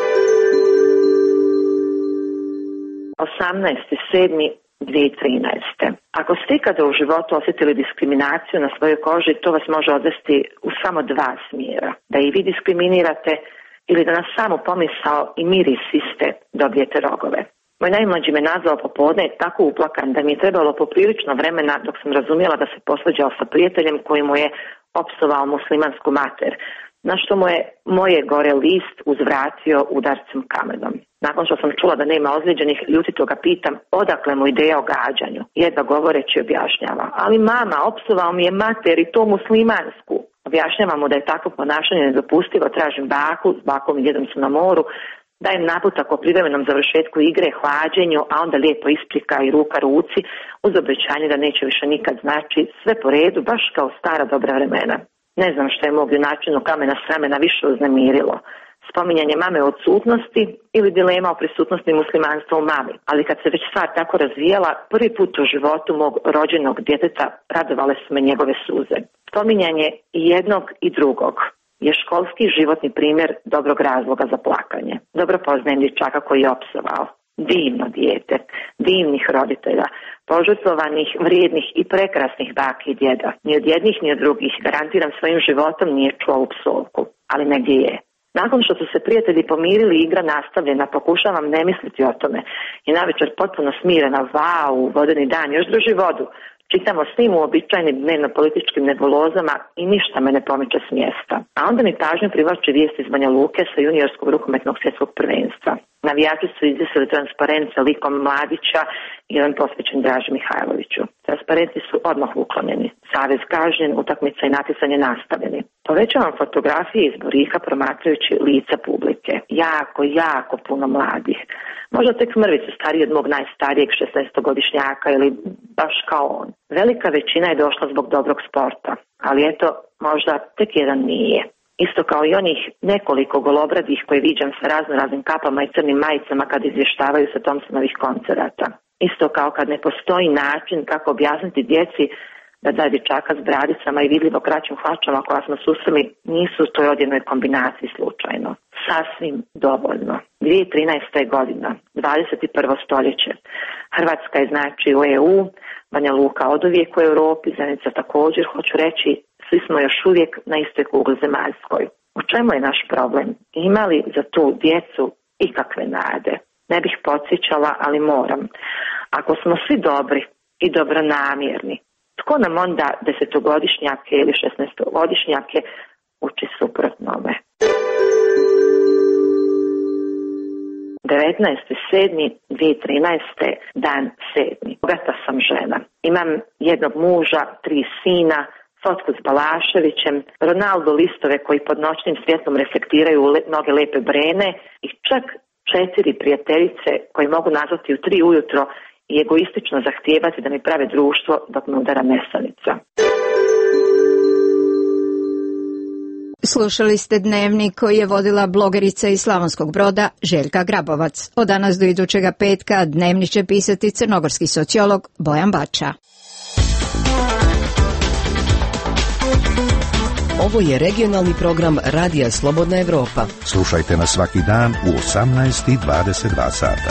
[SPEAKER 9] osamnaesti sedmi dvije tisuće trinaeste. Ako ste ikada u životu osjetili diskriminaciju na svojoj koži, to vas može odvesti u samo dva smjera. Da i vi diskriminirate ili da nas samo pomisao i miris iste dobijete rogove. Moj najmlađi me nazvao popodne tako uplakan da mi je trebalo poprilično vremena dok sam razumjela da se posvađao sa prijateljem koji mu je opsovao muslimansku mater, na što mu je moje gore list uzvratio udarcem kamenom. Nakon što sam čula da nema ozlijeđenih, ljutito ga pitam odakle mu ideja o gađanju. Jedva govoreći objašnjava, ali mama, opsovao mi je mater i to muslimansku. Objašnjavam mu da je takvo ponašanje nedopustivo, tražim baku, s bakom i djedom su na moru, dajem naputak o privremenom završetku igre, hlađenju, a onda lijepo isprika i ruka ruci uz obećanje da neće više nikad, znači sve po redu, baš kao stara dobra vremena. Ne znam što je mog načinu kamena s ramena više uznemirilo. Spominjanje mame o odsutnosti ili dilema o prisutnosti muslimanstva u mami. Ali kad se već stvar tako razvijela, prvi put u životu mog rođenog djeteta radovale su me njegove suze. Spominjanje i jednog i drugog je školski životni primjer dobrog razloga za plakanje. Dobro poznajem dječaka koji je opsovao. Divno dijete, divnih roditelja, požrtvovanih, vrijednih i prekrasnih baki i djeda. Ni od jednih ni od drugih, garantiram svojim životom, nije čuo ovu psovku, ali negdje je. Nakon što su se prijatelji pomirili i igra nastavljena, pokušavam ne misliti o tome i navečer potpuno smirena, vau, vodeni dan, još drži vodu. Čitamo svim uobičajenim dnevno-političkim nebulozama i ništa me ne pomiče s mjesta. A onda mi pažnju privlači vijest iz Banja Luke sa juniorskog rukometnog svjetskog prvenstva. Navijači su izvjesili transparent sa likom Mladića i jedan posvećen Draži Mihajloviću. Transparenti su odmah uklonjeni. Savez kažnjen, utakmica i natjecanje nastavljeni. Povećavam fotografije iz Borika promatrajući lica publike. Jako, jako puno mladih. Možda tek mrvicu stariji od mog najstarijeg šesnaestogodišnjaka ili baš kao on. Velika većina je došla zbog dobrog sporta, ali eto, možda tek jedan nije. Isto kao i onih nekoliko golobradih koji viđam sa razno raznim kapama i crnim majicama kad izvještavaju sa Thompsonovih koncerata. Isto kao kad ne postoji način kako objasniti djeci da da dječaka s bradicama i vidljivo kraćim hlačama koja smo susreli nisu u toj odjednoj kombinaciji slučajno. Sasvim dovoljno. dvije tisuće trinaesta godina, dvadeset i prvo stoljeće. Hrvatska je znači u E U, Banja Luka oduvijek u Europi, Zenica također, hoću reći, svi smo još uvijek na istoj kugli zemaljskoj. U čemu je naš problem? Ima li za tu djecu ikakve nade? Ne bih podsjećala, ali moram. Ako smo svi dobri i dobronamjerni, tko nam onda desetogodišnjake ili šesnaestogodišnjake uči suprotnome? devetnaesti sedmi dvije tisuće trinaeste dan sedmi. Bogata sam žena. Imam jednog muža, tri sina, fotku s Balaševićem, Ronaldo listove koji pod noćnim svjetlom reflektiraju le, mnoge lepe brene i čak četiri prijateljice koji mogu nazvati u tri ujutro i egoistično zahtijevati da mi prave društvo dok me udara nesanica.
[SPEAKER 1] Slušali ste dnevnik koji je vodila blogerica iz Slavonskog Broda Željka Grabovac. Od danas do idućega petka dnevnik će pisati crnogorski sociolog Bojan Bača.
[SPEAKER 7] Ovo je regionalni program Radija Slobodna Evropa.
[SPEAKER 5] Slušajte nas svaki dan u osamnaest i dvadeset dva sata.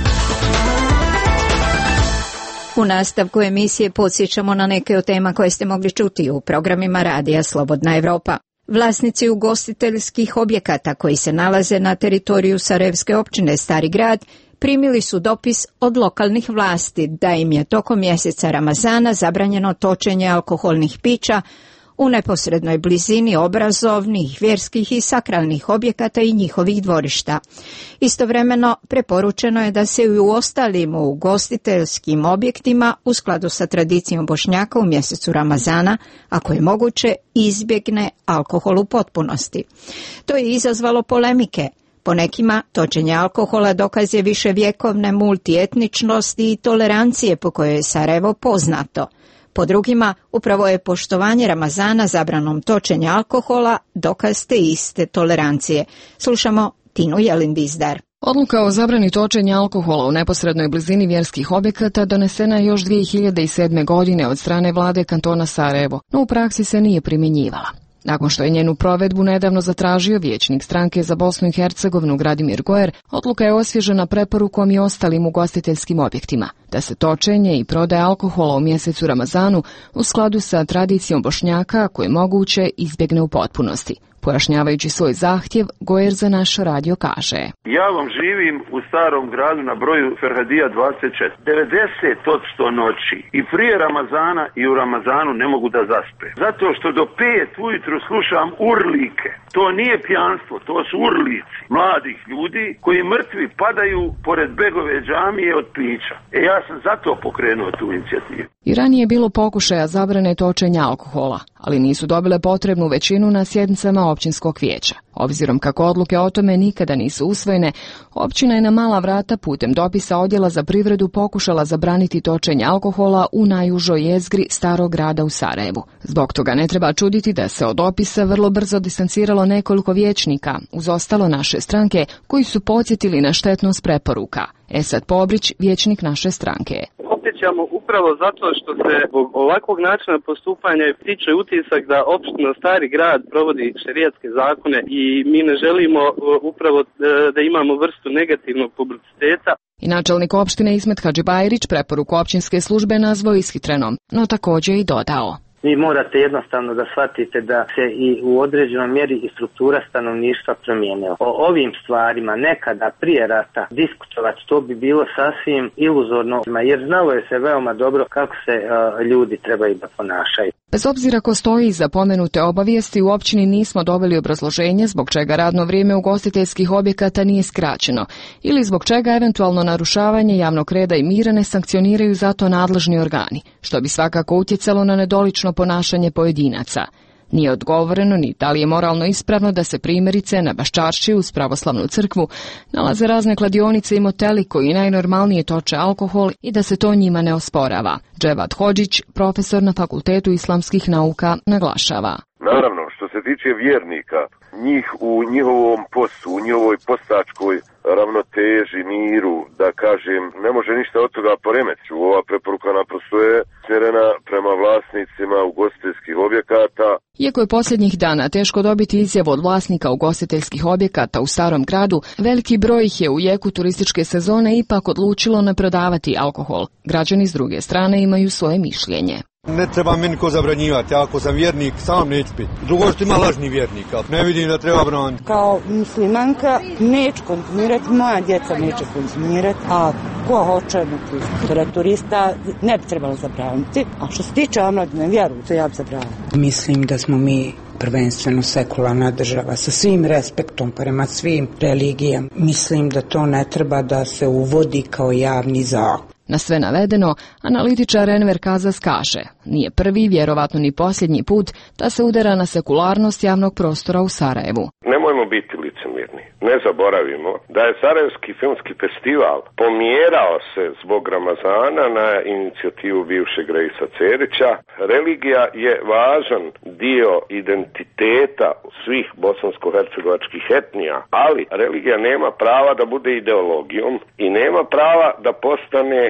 [SPEAKER 1] U nastavku emisije podsjećamo na neke od tema koje ste mogli čuti u programima Radija Slobodna Evropa. Vlasnici ugostiteljskih objekata koji se nalaze na teritoriju Sarajevske općine Stari Grad primili su dopis od lokalnih vlasti da im je tokom mjeseca Ramazana zabranjeno točenje alkoholnih pića u neposrednoj blizini obrazovnih, vjerskih i sakralnih objekata i njihovih dvorišta. Istovremeno preporučeno je da se i u ostalim ugostiteljskim objektima u skladu sa tradicijom Bošnjaka u mjesecu Ramazana, ako je moguće, izbjegne alkohol u potpunosti. To je izazvalo polemike. Po nekima, točenje alkohola dokaz je viševjekovne multietničnosti i tolerancije po kojoj je Sarajevo poznato. Po drugima, upravo je poštovanje Ramazana zabranom točenja alkohola dokaz te iste tolerancije. Slušamo Tinu Jelindizdar.
[SPEAKER 14] Odluka o zabrani točenja alkohola u neposrednoj blizini vjerskih objekata donesena je još dvije hiljade sedme. godine od strane vlade kantona Sarajevo, no u praksi se nije primjenjivala. Nakon što je njenu provedbu nedavno zatražio vijećnik stranke za Bosnu i Hercegovinu Gradimir Gojer, odluka je osvježena preporukom i ostalim ugostiteljskim objektima, da se točenje i prodaje alkohola u mjesecu Ramazanu u skladu sa tradicijom Bošnjaka, ako je moguće, izbjegne u potpunosti. Pojašnjavajući svoj zahtjev, Gojer za naš radio kaže:
[SPEAKER 15] Ja vam živim u Starom Gradu na broju Ferhadija dvadeset četiri. devedeset posto noći i prije Ramazana i u Ramazanu ne mogu da zaspe. Zato što do pet ujutru slušam urlike. To nije pijanstvo, to su urlici mladih ljudi koji mrtvi padaju pored Begove džamije od pića. E ja sam zato pokrenuo tu inicijativu.
[SPEAKER 14] I ranije je bilo pokušaja zabrane točenja alkohola, ali nisu dobile potrebnu većinu na sjednicama općinskog vijeća. Obzirom kako odluke o tome nikada nisu usvojene, općina je na mala vrata putem dopisa odjela za privredu pokušala zabraniti točenje alkohola u najužoj jezgri Starog Grada u Sarajevu. Zbog toga ne treba čuditi da se od dopisa vrlo brzo distanciralo nekoliko vijećnika, uz ostalo naše stranke, koji su podsjetili na štetnost preporuka. Esad Pobrić, vijećnik naše stranke.
[SPEAKER 16] Osjećamo upravo zato što se zbog ovakvog načina postupanja stiče utisak da opština Stari Grad provodi šerijatske zakone i mi ne želimo upravo da imamo vrstu negativnog publiciteta.
[SPEAKER 14] I načelnik opštine Ismet Hadžibajrić preporuku općinske službe nazvao ishitrenom, no također i dodao:
[SPEAKER 17] Vi morate jednostavno da shvatite da se i u određenoj mjeri i struktura stanovništva promijenila. O ovim stvarima nekada prije rata diskutovati to bi bilo sasvim iluzorno, jer znalo je se veoma dobro kako se uh, ljudi trebaju da ponašaju.
[SPEAKER 14] Bez obzira ko stoji iza pomenute obavijesti, u općini nismo dobili obrazloženje zbog čega radno vrijeme ugostiteljskih objekata nije skraćeno ili zbog čega eventualno narušavanje javnog reda i mira ne sankcioniraju za to nadležni organi, što bi svakako utjecalo na nedolično ponašanje pojedinaca. Nije odgovoreno ni da li je moralno ispravno da se primjerice na Baščaršći uz pravoslavnu crkvu nalaze razne kladionice i moteli koji najnormalnije toče alkohol i da se to njima ne osporava. Dževad Hodžić, profesor na Fakultetu islamskih nauka, naglašava:
[SPEAKER 28] Naravno, što se tiče vjernika, njih u njihovom postu, u njihovoj postačkoj ravnoteži, miru, da kažem, ne može ništa od toga poremetiti. Ova preporuka naprosto je smerena prema vlasnicima ugostiteljskih objekata.
[SPEAKER 14] Iako je posljednjih dana teško dobiti izjavu od vlasnika ugostiteljskih objekata u Starom Gradu, veliki broj ih je u jeku turističke sezone ipak odlučilo ne prodavati alkohol. Građani s druge strane imaju svoje mišljenje.
[SPEAKER 11] Ne treba meni ko zabranjivati, ja ako sam vjernik sam neću piti. Drugo što ima lažni vjernik, ne vidim da treba braniti.
[SPEAKER 12] Kao muslimanka neću konzumirati, moja djeca neće konzumirati, a ko hoće neki turista ne bi trebalo zabraniti. A što se tiče omladine, vjerujte, ja bi zabranila. Mislim da smo mi prvenstveno sekularna država sa svim respektom prema svim religijama. Mislim da to ne treba da se uvodi kao javni zakon.
[SPEAKER 14] Na sve navedeno, analitičar Enver Kazas kaže: nije prvi, vjerovatno ni posljednji put da se udara na sekularnost javnog prostora u Sarajevu.
[SPEAKER 28] Nemojmo biti licemjerni. Ne zaboravimo da je Sarajevski filmski festival pomjerao se zbog Ramazana na inicijativu bivšeg Reisa Cerića. Religija je važan dio identiteta svih bosansko-hercegovačkih etnija, ali religija nema prava da bude ideologijom i nema prava da postane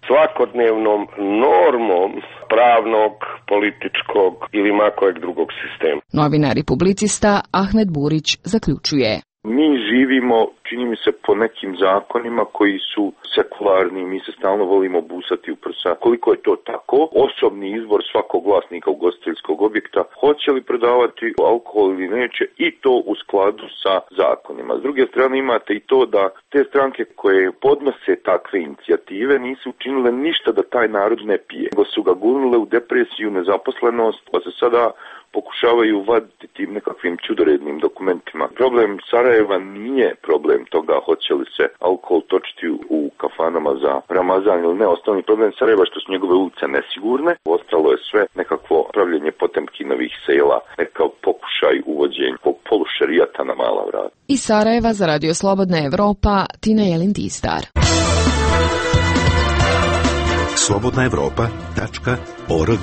[SPEAKER 2] svakodnevnom normom pravnog, političkog ili ma kojeg drugog sistema.
[SPEAKER 14] Novinar i publicista Ahmed Burić zaključuje.
[SPEAKER 6] Mi živimo, čini mi se, po nekim zakonima koji su sekularni, mi se stalno volimo busati u prsa. Koliko je to tako? Osobni izbor svakog vlasnika ugostiteljskog objekta, hoće li prodavati alkohol ili neće, i to u skladu sa zakonima. S druge strane imate i to da te stranke koje podnose takve inicijative nisu učinile ništa da taj narod ne pije, nego su ga gurnule u depresiju, nezaposlenost, pa se sada pokušavaju vaditi tim nekakvim čudorednim dokumentima. Problem Sarajeva nije problem toga hoće li se alkohol točiti u kafanama za Ramazan ili ne. Osnovni problem Sarajeva što su njegove ulice nesigurne. Ostalo je sve nekakvo pravljenje Potemkinovih sela, nekakav pokušaj uvođenja polušerijata na mala vrata.
[SPEAKER 14] Iz Sarajeva za Radio Slobodna Evropa, Tina Jelin-Tistar.
[SPEAKER 5] slobodna evropa tačka org.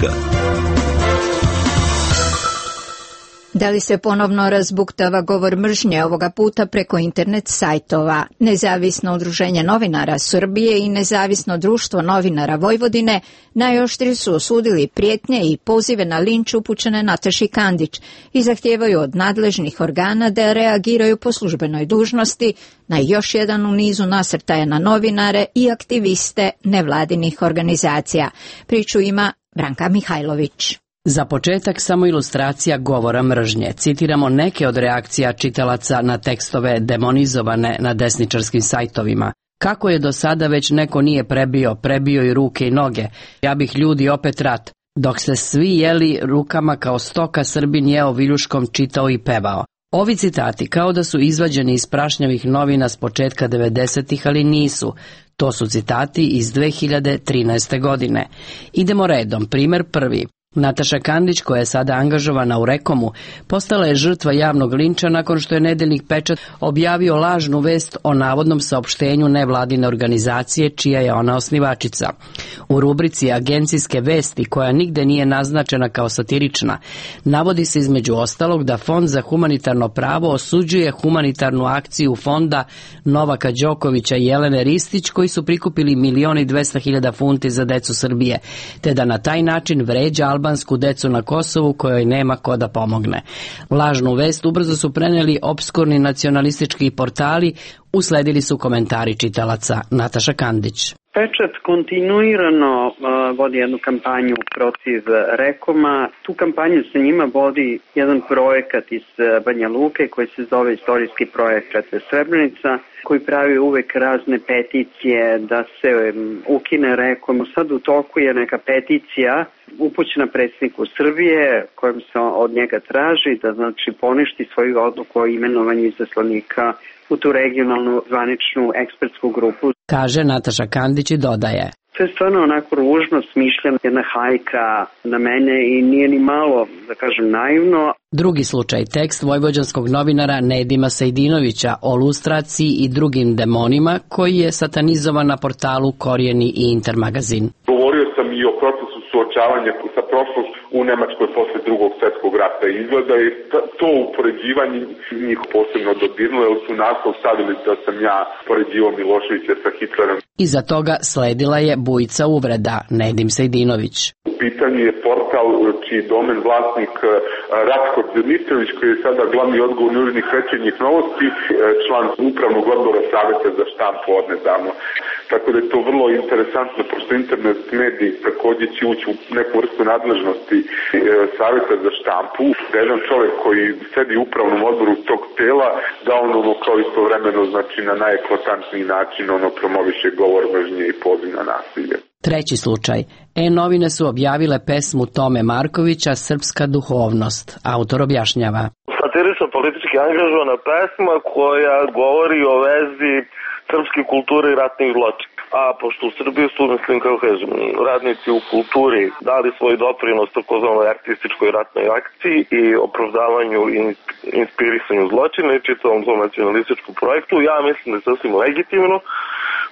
[SPEAKER 1] Da li se ponovno razbuktava govor mržnje ovoga puta preko internet sajtova? Nezavisno udruženje novinara Srbije i Nezavisno društvo novinara Vojvodine najoštrije su osudili prijetnje i pozive na linč upućene Nataši Kandić i zahtijevaju od nadležnih organa da reagiraju po službenoj dužnosti na još jedan u nizu nasrtaja na novinare i aktiviste nevladinih organizacija. Priču ima Branka Mihajlović.
[SPEAKER 10] Za početak samo ilustracija govora mržnje. Citiramo neke od reakcija čitalaca na tekstove demonizovane na desničarskim sajtovima. Kako je do sada već neko nije prebio, prebio i ruke i noge. Ja bih ljudi opet rat. Dok se svi jeli rukama kao stoka, Srbin jeo viljuškom, čitao i pevao. Ovi citati kao da su izvađeni iz prašnjavih novina s početka devedesetih, ali nisu. To su citati iz dve hiljade trinaeste. godine. Idemo redom. Primer prvi. Nataša Kandić, koja je sada angažovana u Rekomu, postala je žrtva javnog linča nakon što je Nedeljnik Pečat objavio lažnu vest o navodnom saopštenju nevladine organizacije čija je ona osnivačica. U rubrici agencijske vesti, koja nigde nije naznačena kao satirična, navodi se između ostalog da Fond za humanitarno pravo osuđuje humanitarnu akciju fonda Novaka Đokovića i Jelene Ristić, koji su prikupili milion i dvesta hiljada funti za decu Srbije, te da na taj način vređa albansku decu na Kosovu kojoj nema ko da pomogne. Lažnu vest ubrzo su preneli opskurni nacionalistički portali, usledili su komentari čitalaca. Nataša Kandić.
[SPEAKER 18] Pečat kontinuirano uh, vodi jednu kampanju protiv Rekoma. Tu kampanju sa njima vodi jedan projekat iz Banja Luke koji se zove Istorijski projekat Srebrenica, koji pravi uvek razne peticije da se um, ukine Rekom. Sad u toku je neka peticija upućena predsjedniku Srbije kojom se od njega traži da znači poništi svoju odluku o imenovanju izaslanika u tu regionalnu zvaničnu ekspertsku grupu.
[SPEAKER 10] Kaže Nataša Kandić i dodaje.
[SPEAKER 18] To je stvarno onako ružno smišljam, jedna hajka na mene i nije ni malo, da kažem, naivno.
[SPEAKER 10] Drugi slučaj, tekst vojvođanskog novinara Nedima Sejdinovića o lustraciji i drugim demonima, koji je satanizovan na portalu Korijeni i Intermagazin.
[SPEAKER 19] Govorio sam i o procesu suočavanja sa prošlošću u Nemačkoj posle drugog svjetskog rata. Izgleda je to upoređivanje njih posebno dodirnulo, jer su naslov stavili da sam ja poređivao Miloševića sa Hitlerom.
[SPEAKER 10] Iza toga sledila je bujica uvreda, Nedim Sejdinović.
[SPEAKER 19] U pitanju je portal čiji domen vlasnik Ratko Dimitrović, koji je sada glavni odgovorni urednik Večernjih novosti, član upravnog odbora Saveta za štampu odnedavno. Tako da je to vrlo interesantno, pošto internet mediji također će ući u neku vrstu nadležnosti e, Saveta za štampu, da jedan čovjek koji sedi u upravnom odboru tog tela, da on ono kao istovremeno, znači na najeklatantniji način ono promoviše govor mržnje i poziv na nasilje.
[SPEAKER 10] Treći slučaj. E-novine su objavile pesmu Tome Markovića Srpska duhovnost. Autor objašnjava.
[SPEAKER 20] Satirično politički angažovana pesma koja govori o vezi srpske kulture i ratnih zločina. A pošto u Srbiji su, mislim, kako kažem, radnici u kulturi dali svoj doprinos takozvanoj artističkoj ratnoj akciji i opravdavanju i inspirisanju zločina i čitavom tom nacionalističkom projektu, ja mislim da je sasvim legitimno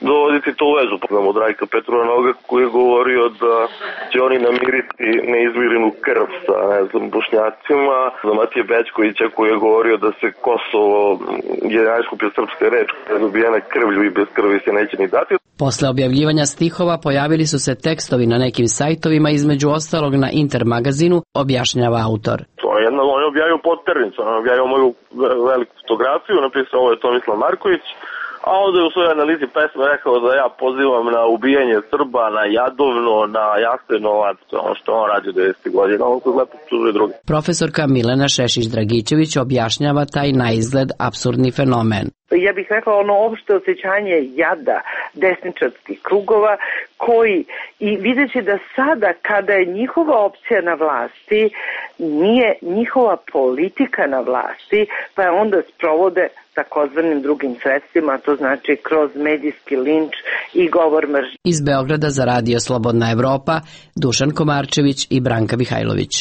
[SPEAKER 20] dovoditi to u vezu. Poznamo od Rajka Petrova koji je govorio da će oni namiriti neizmirenu krv sa, ne znam, Bošnjacima. Za Matije Bećkovića koji je govorio da se Kosovo je najskuplja srpska reč koja je dobijena krvlju i bez krvi se neće ni dati.
[SPEAKER 10] Posle objavljivanja stihova pojavili su se tekstovi na nekim sajtovima, između ostalog na Inter magazinu, objašnjava autor.
[SPEAKER 20] To je jedno, on je objavio podternicu, on je objavio moju veliku fotografiju, napisao ovo je Tomislav Marković, a onda je u svojoj analizi pesma rekao da ja pozivam na ubijanje Srba, na Jadovno, na Jasenovac, ono što on radio devedesetih godina, on koji lepo čuje druge.
[SPEAKER 10] Profesorka Milena Šešić-Dragićević objašnjava taj naizgled apsurdni fenomen.
[SPEAKER 3] Ja bih rekla ono opšte osjećanje jada desničarskih krugova koji, i vidjet će da sada kada je njihova opcija na vlasti, nije njihova politika na vlasti, pa je onda sprovode takozvanim drugim sredstvima, to znači kroz medijski linč i govor mržnje.
[SPEAKER 10] Iz Beograda za Radio Slobodna Evropa, Dušan Komarčević i Branka Mihajlović.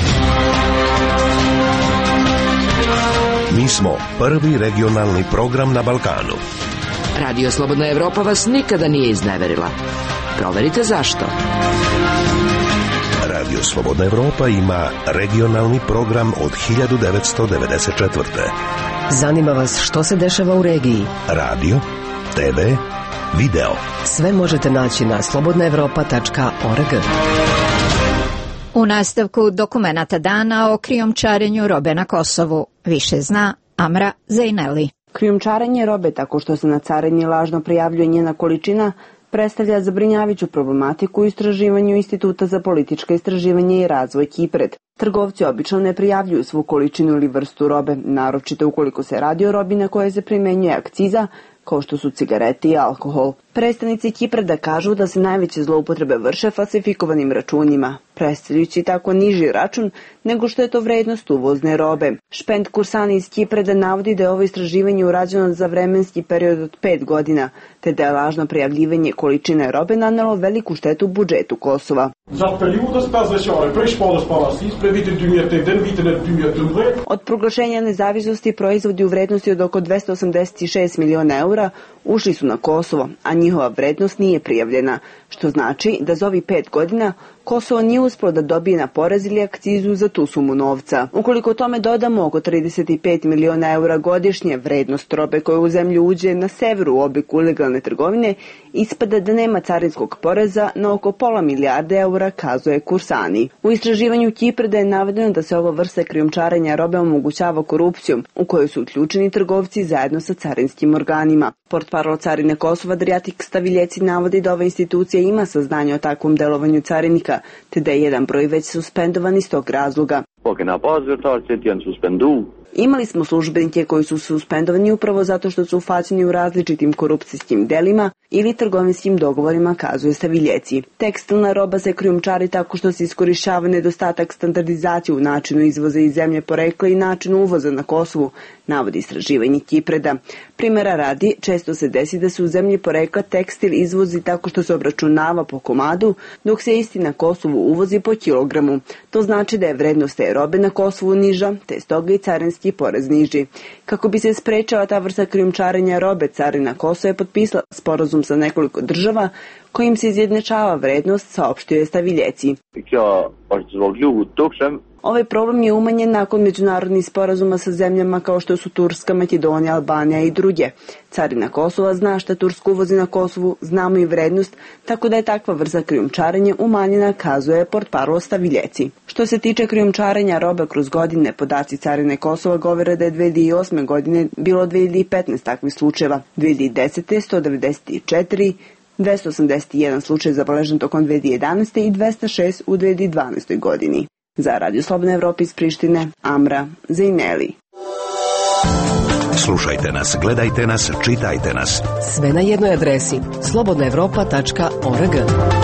[SPEAKER 5] Mi smo prvi regionalni program na Balkanu.
[SPEAKER 8] Radio Slobodna Evropa vas nikada nije izneverila. Proverite zašto.
[SPEAKER 5] Radio Slobodna Evropa ima regionalni program od hiljadu devetsto devedeset četvrte.
[SPEAKER 7] Zanima vas što se dešava u regiji?
[SPEAKER 5] Radio, te ve, video.
[SPEAKER 7] Sve možete naći na slobodna evropa tačka org.
[SPEAKER 1] U nastavku dokumenata dana o krijumčarenju robe na Kosovu više zna Amra Zejneli.
[SPEAKER 4] Krijumčarenje robe tako što se na carini lažno prijavljuje njena količina predstavlja zabrinjavajuću problematiku u istraživanju Instituta za politička istraživanja i razvoj Kipred. Trgovci obično ne prijavljuju svu količinu ili vrstu robe, naročito ukoliko se radi o robi na koje se primenjuje akciza, kao što su cigareti i alkohol. Predstavnici Kipreda kažu da se najveće zloupotrebe vrše falsifikovanim računima, predstavljajući tako niži račun nego što je to vrednost uvozne robe. Špend Kursani iz Kipreda navodi da je ovo istraživanje urađeno za vremenski period od pet godina, te da je lažno prijavljivanje količine robe nanelo veliku štetu budžetu Kosova. Od proglašenja nezavisnosti proizvodi u vrednosti od oko dvesta osamdeset šest miliona eura ušli su na Kosovo, a njihova vrednost nije prijavljena, što znači da za ovih pet godina Kosovo nije uspelo da dobije na porez ili akcizu za tu sumu novca. Ukoliko tome dodamo oko trideset pet miliona eura godišnje vrednost robe koja u zemlju uđe na severu u obliku ilegalne trgovine, ispada da nema carinskog poreza na oko pola milijarde eura, kazuje Kursani. U istraživanju Kipreda je navedeno da se ova vrsta krijumčarenja robe omogućava korupcijom, u kojoj su uključeni trgovci zajedno sa carinskim organima. Portparol carine Kosova Drijatik Staviljeci navodi da ova institucija ima saznanje o takvom delovanju carinika, te da je jedan broj već suspendovan iz tog razloga. Imali smo službenike koji su suspendovani upravo zato što su ufaćeni u različitim korupcijskim delima ili trgovinskim dogovorima, kazuje Staviljeci. Tekstilna roba se krijumčari tako što se iskorišćava nedostatak standardizacije u načinu izvoza iz zemlje porekla i načinu uvoza na Kosovu, navodi istraživanje Kipreda. Primera radi, često se desi da se u zemlji porekla tekstil izvozi tako što se obračunava po komadu, dok se isti na Kosovu uvozi po kilogramu. To znači da je vrednost te robe na Kosovu niža, te stoga i carinski porez niži. Kako bi se sprečala ta vrsta krijumčarenja robe, carina Kosova je potpisala sporazum sa nekoliko država kojim se izjednačava vrednost, saopštio je Staviljeci. Ovaj problem je umanjen nakon međunarodnih sporazuma sa zemljama kao što su Turska, Makedonija, Albanija i druge. Carina Kosova zna šta Turska uvozi na Kosovu, znamo i vrednost, tako da je takva vrsta krijumčarenja umanjena, kazuje portparol Staviljeci. Što se tiče krijumčarenja robe kroz godine, podaci carine Kosova govore da je dve hiljade osme godine bilo dve hiljade petnaest takvih slučajeva, dve hiljade desete sto devedeset četiri, dvesta osamdeset jedan slučaj zabeležen tokom dve hiljade jedanaeste i dvesta šest u dve hiljade dvanaestoj godini. Za Radio Slobodna Evropa iz Prištine, Amra Zejneli.
[SPEAKER 5] Slušajte nas, gledajte nas, čitajte nas.
[SPEAKER 7] Sve na jednoj adresi slobodna evropa tačka org.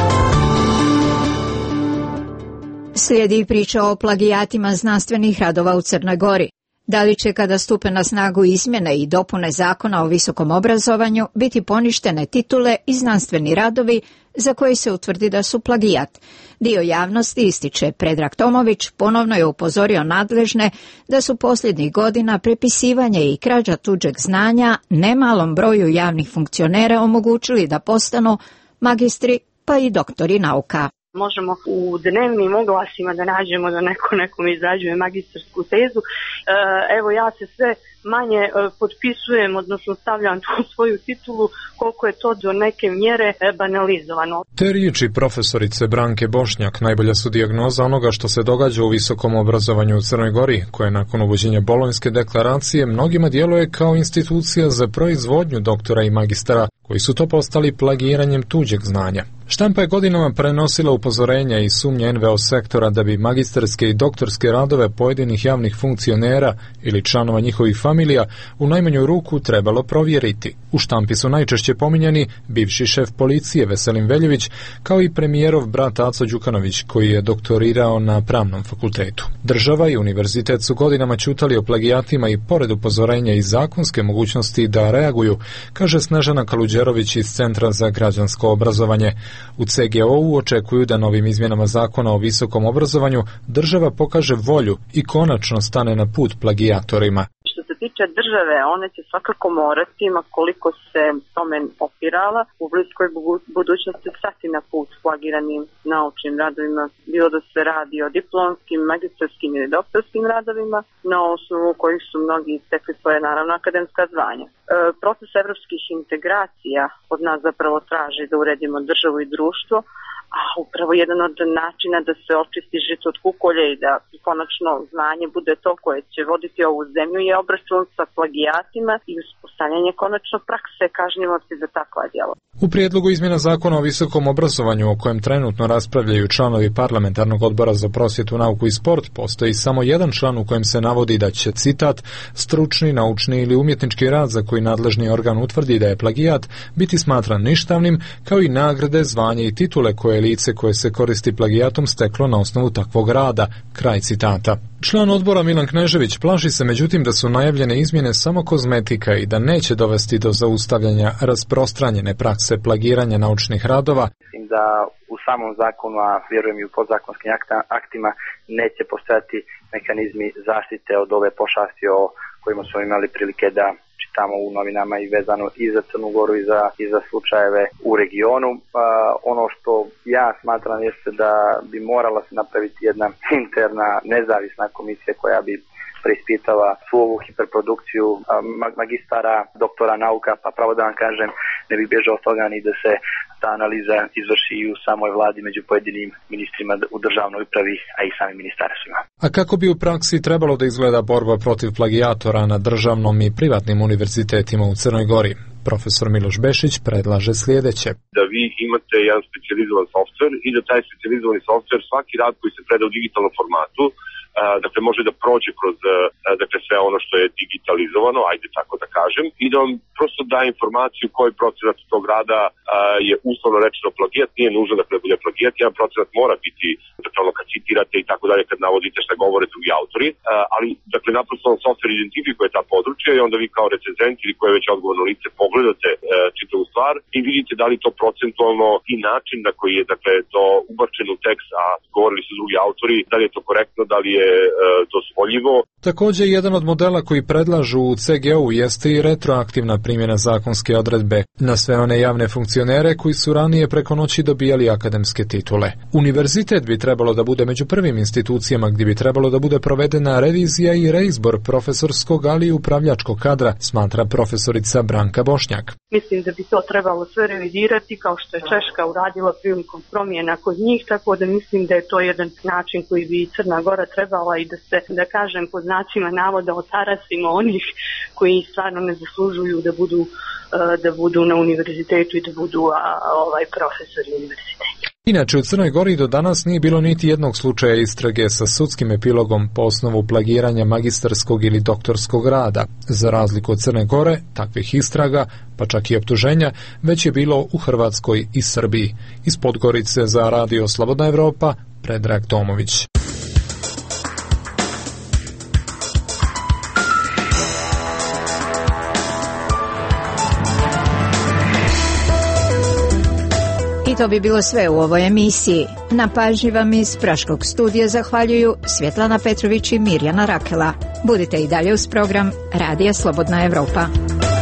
[SPEAKER 1] Slijedi priča o plagijatima znanstvenih radova u Crnoj Gori. Da li će kada stupe na snagu izmjene i dopune zakona o visokom obrazovanju biti poništene titule i znanstveni radovi za koje se utvrdi da su plagijat. Dio javnosti, ističe Predrag Tomović, ponovno je upozorio nadležne da su posljednjih godina prepisivanje i krađa tuđeg znanja nemalom broju javnih funkcionera omogućili da postanu magistri pa i doktori nauka.
[SPEAKER 13] Možemo u dnevnim oglasima da nađemo da neko nekom izrađuje magistarsku tezu. Evo ja se sve manje potpisujem, odnosno stavljam tu svoju titulu, koliko je to do neke mjere banalizovano.
[SPEAKER 21] Te riječi profesorice Branke Bošnjak najbolja su dijagnoza onoga što se događa u visokom obrazovanju u Crnoj Gori, koje nakon uvođenja Bolonjske deklaracije mnogima djeluje kao institucija za proizvodnju doktora i magistara, koji su to postali plagiranjem tuđeg znanja. Štampa je godinama prenosila upozorenja i sumnje en ve o sektora da bi magistarske i doktorske radove pojedinih javnih funkcionera ili članova njihovih familija u najmanju ruku trebalo provjeriti. U štampi su najčešće pominjani bivši šef policije Veselin Veljević, kao i premijerov brat Aco Đukanović, koji je doktorirao na Pravnom fakultetu. Država i univerzitet su godinama ćutali o plagijatima i pored upozorenja i zakonske mogućnosti da reaguju, kaže Snežana Kaluđerović iz Centra za građansko obrazovanje. U ce ge o-u očekuju da novim izmjenama zakona o visokom obrazovanju država pokaže volju i konačno stane na put plagijatorima.
[SPEAKER 13] Što se tiče države, one će svakako morati, ma koliko se tome opirala, u bliskoj budućnosti stati na put plagiranim naučnim radovima, bilo da se radi o diplomskim, magistarskim ili doktorskim radovima, na osnovu kojih su mnogi stekli svoje, naravno, akademska zvanja. E, proces evropskih integracija od nas zapravo traži da uredimo državu i društvo, a upravo jedan od načina da se očisti žito od kukolja i da konačno znanje bude to koje će voditi ovu zemlju je obračun sa plagijatima i uspostavljanje konačno prakse kažnjivosti za takva djela.
[SPEAKER 21] U prijedlogu izmjena zakona o visokom obrazovanju, o kojem trenutno raspravljaju članovi parlamentarnog odbora za prosvjetu, nauku i sport, postoji samo jedan član u kojem se navodi da će, citat, stručni, naučni ili umjetnički rad za koji nadležni organ utvrdi da je plagijat biti smatran ništavnim, kao i nagrade, zvanje i titule koje lice koje se koristi plagijatom steklo na osnovu takvog rada, kraj citata. Član odbora Milan Knežević plaši se međutim da su najavljene izmjene samo kozmetika i da neće dovesti do zaustavljanja rasprostranjene prakse plagiranja naučnih radova.
[SPEAKER 22] Mislim da u samom zakonu, a vjerujem i u podzakonskim aktima, neće postojati mehanizmi zaštite od ove pošasti o kojima smo imali prilike da čitamo u novinama i vezano i za Crnu Goru i za, i za slučajeve u regionu. Pa, ono što ja smatram jeste da bi morala se napraviti jedna interna nezavisna komisija koja bi preispitala svu ovu hiperprodukciju magistara, doktora nauka, pa pravo da vam kažem, ne bih bježao od toga ni da se ta analiza izvrši i u samoj vladi među pojedinim ministrima u državnoj upravi, a i samim ministarstvima.
[SPEAKER 21] A kako bi u praksi trebalo da izgleda borba protiv plagijatora na državnom i privatnim univerzitetima u Crnoj Gori? Profesor Miloš Bešić predlaže sljedeće.
[SPEAKER 23] Da vi imate jedan specijalizovan softver i da taj specijalizovani softver svaki rad koji se preda u digitalnom formatu, dakle može da prođe kroz dakle sve ono što je digitalizovano, ajde tako da kažem, i da vam prosto daje informaciju koji procenat tog rada je uslovno rečeno plagijat, nije nužno da bude plagijat, jedan procenat mora biti, dakle ono kad citirate i tako dalje, kad navodite šta govore drugi autori, ali dakle naprosto on software identifikuje ta područja i onda vi kao recenzent ili koje već odgovorno lice pogledate čitavu stvar i vidite da li to procentualno i način na koji je dakle to ubačeno u tekst, a govorili su drugi autori, da li je to korektno, da li je dozvoljivo.
[SPEAKER 21] Također, jedan od modela koji predlažu u ce ge o-u jeste i retroaktivna primjena zakonske odredbe na sve one javne funkcionere koji su ranije preko noći dobijali akademske titule. Univerzitet bi trebalo da bude među prvim institucijama gdje bi trebalo da bude provedena revizija i reizbor profesorskog, ali i upravljačkog kadra, smatra profesorica Branka Bošnjak.
[SPEAKER 13] Mislim da bi to trebalo sve revidirati kao što je Češka uradila prilikom promjena kod njih, tako da mislim da je to jedan način koji bi Crna Gora trebala i da se, da kažem, pod znacima navoda otarasimo onih koji stvarno ne zaslužuju da budu, da budu na univerzitetu i da budu a, ovaj profesori univerziteta.
[SPEAKER 21] Inače, u Crnoj Gori do danas nije bilo niti jednog slučaja istrage sa sudskim epilogom po osnovu plagiranja magistarskog ili doktorskog rada. Za razliku od Crne Gore, takvih istraga, pa čak i optuženja, već je bilo u Hrvatskoj i Srbiji. Iz Podgorice za Radio Slobodna Evropa, Predrag Tomović.
[SPEAKER 1] to bi bilo sve u ovoj emisiji. Na pažnji vam iz Praškog studija zahvaljuju Svjetlana Petrović i Mirjana Rakela. Budite i dalje uz program Radija Slobodna Evropa.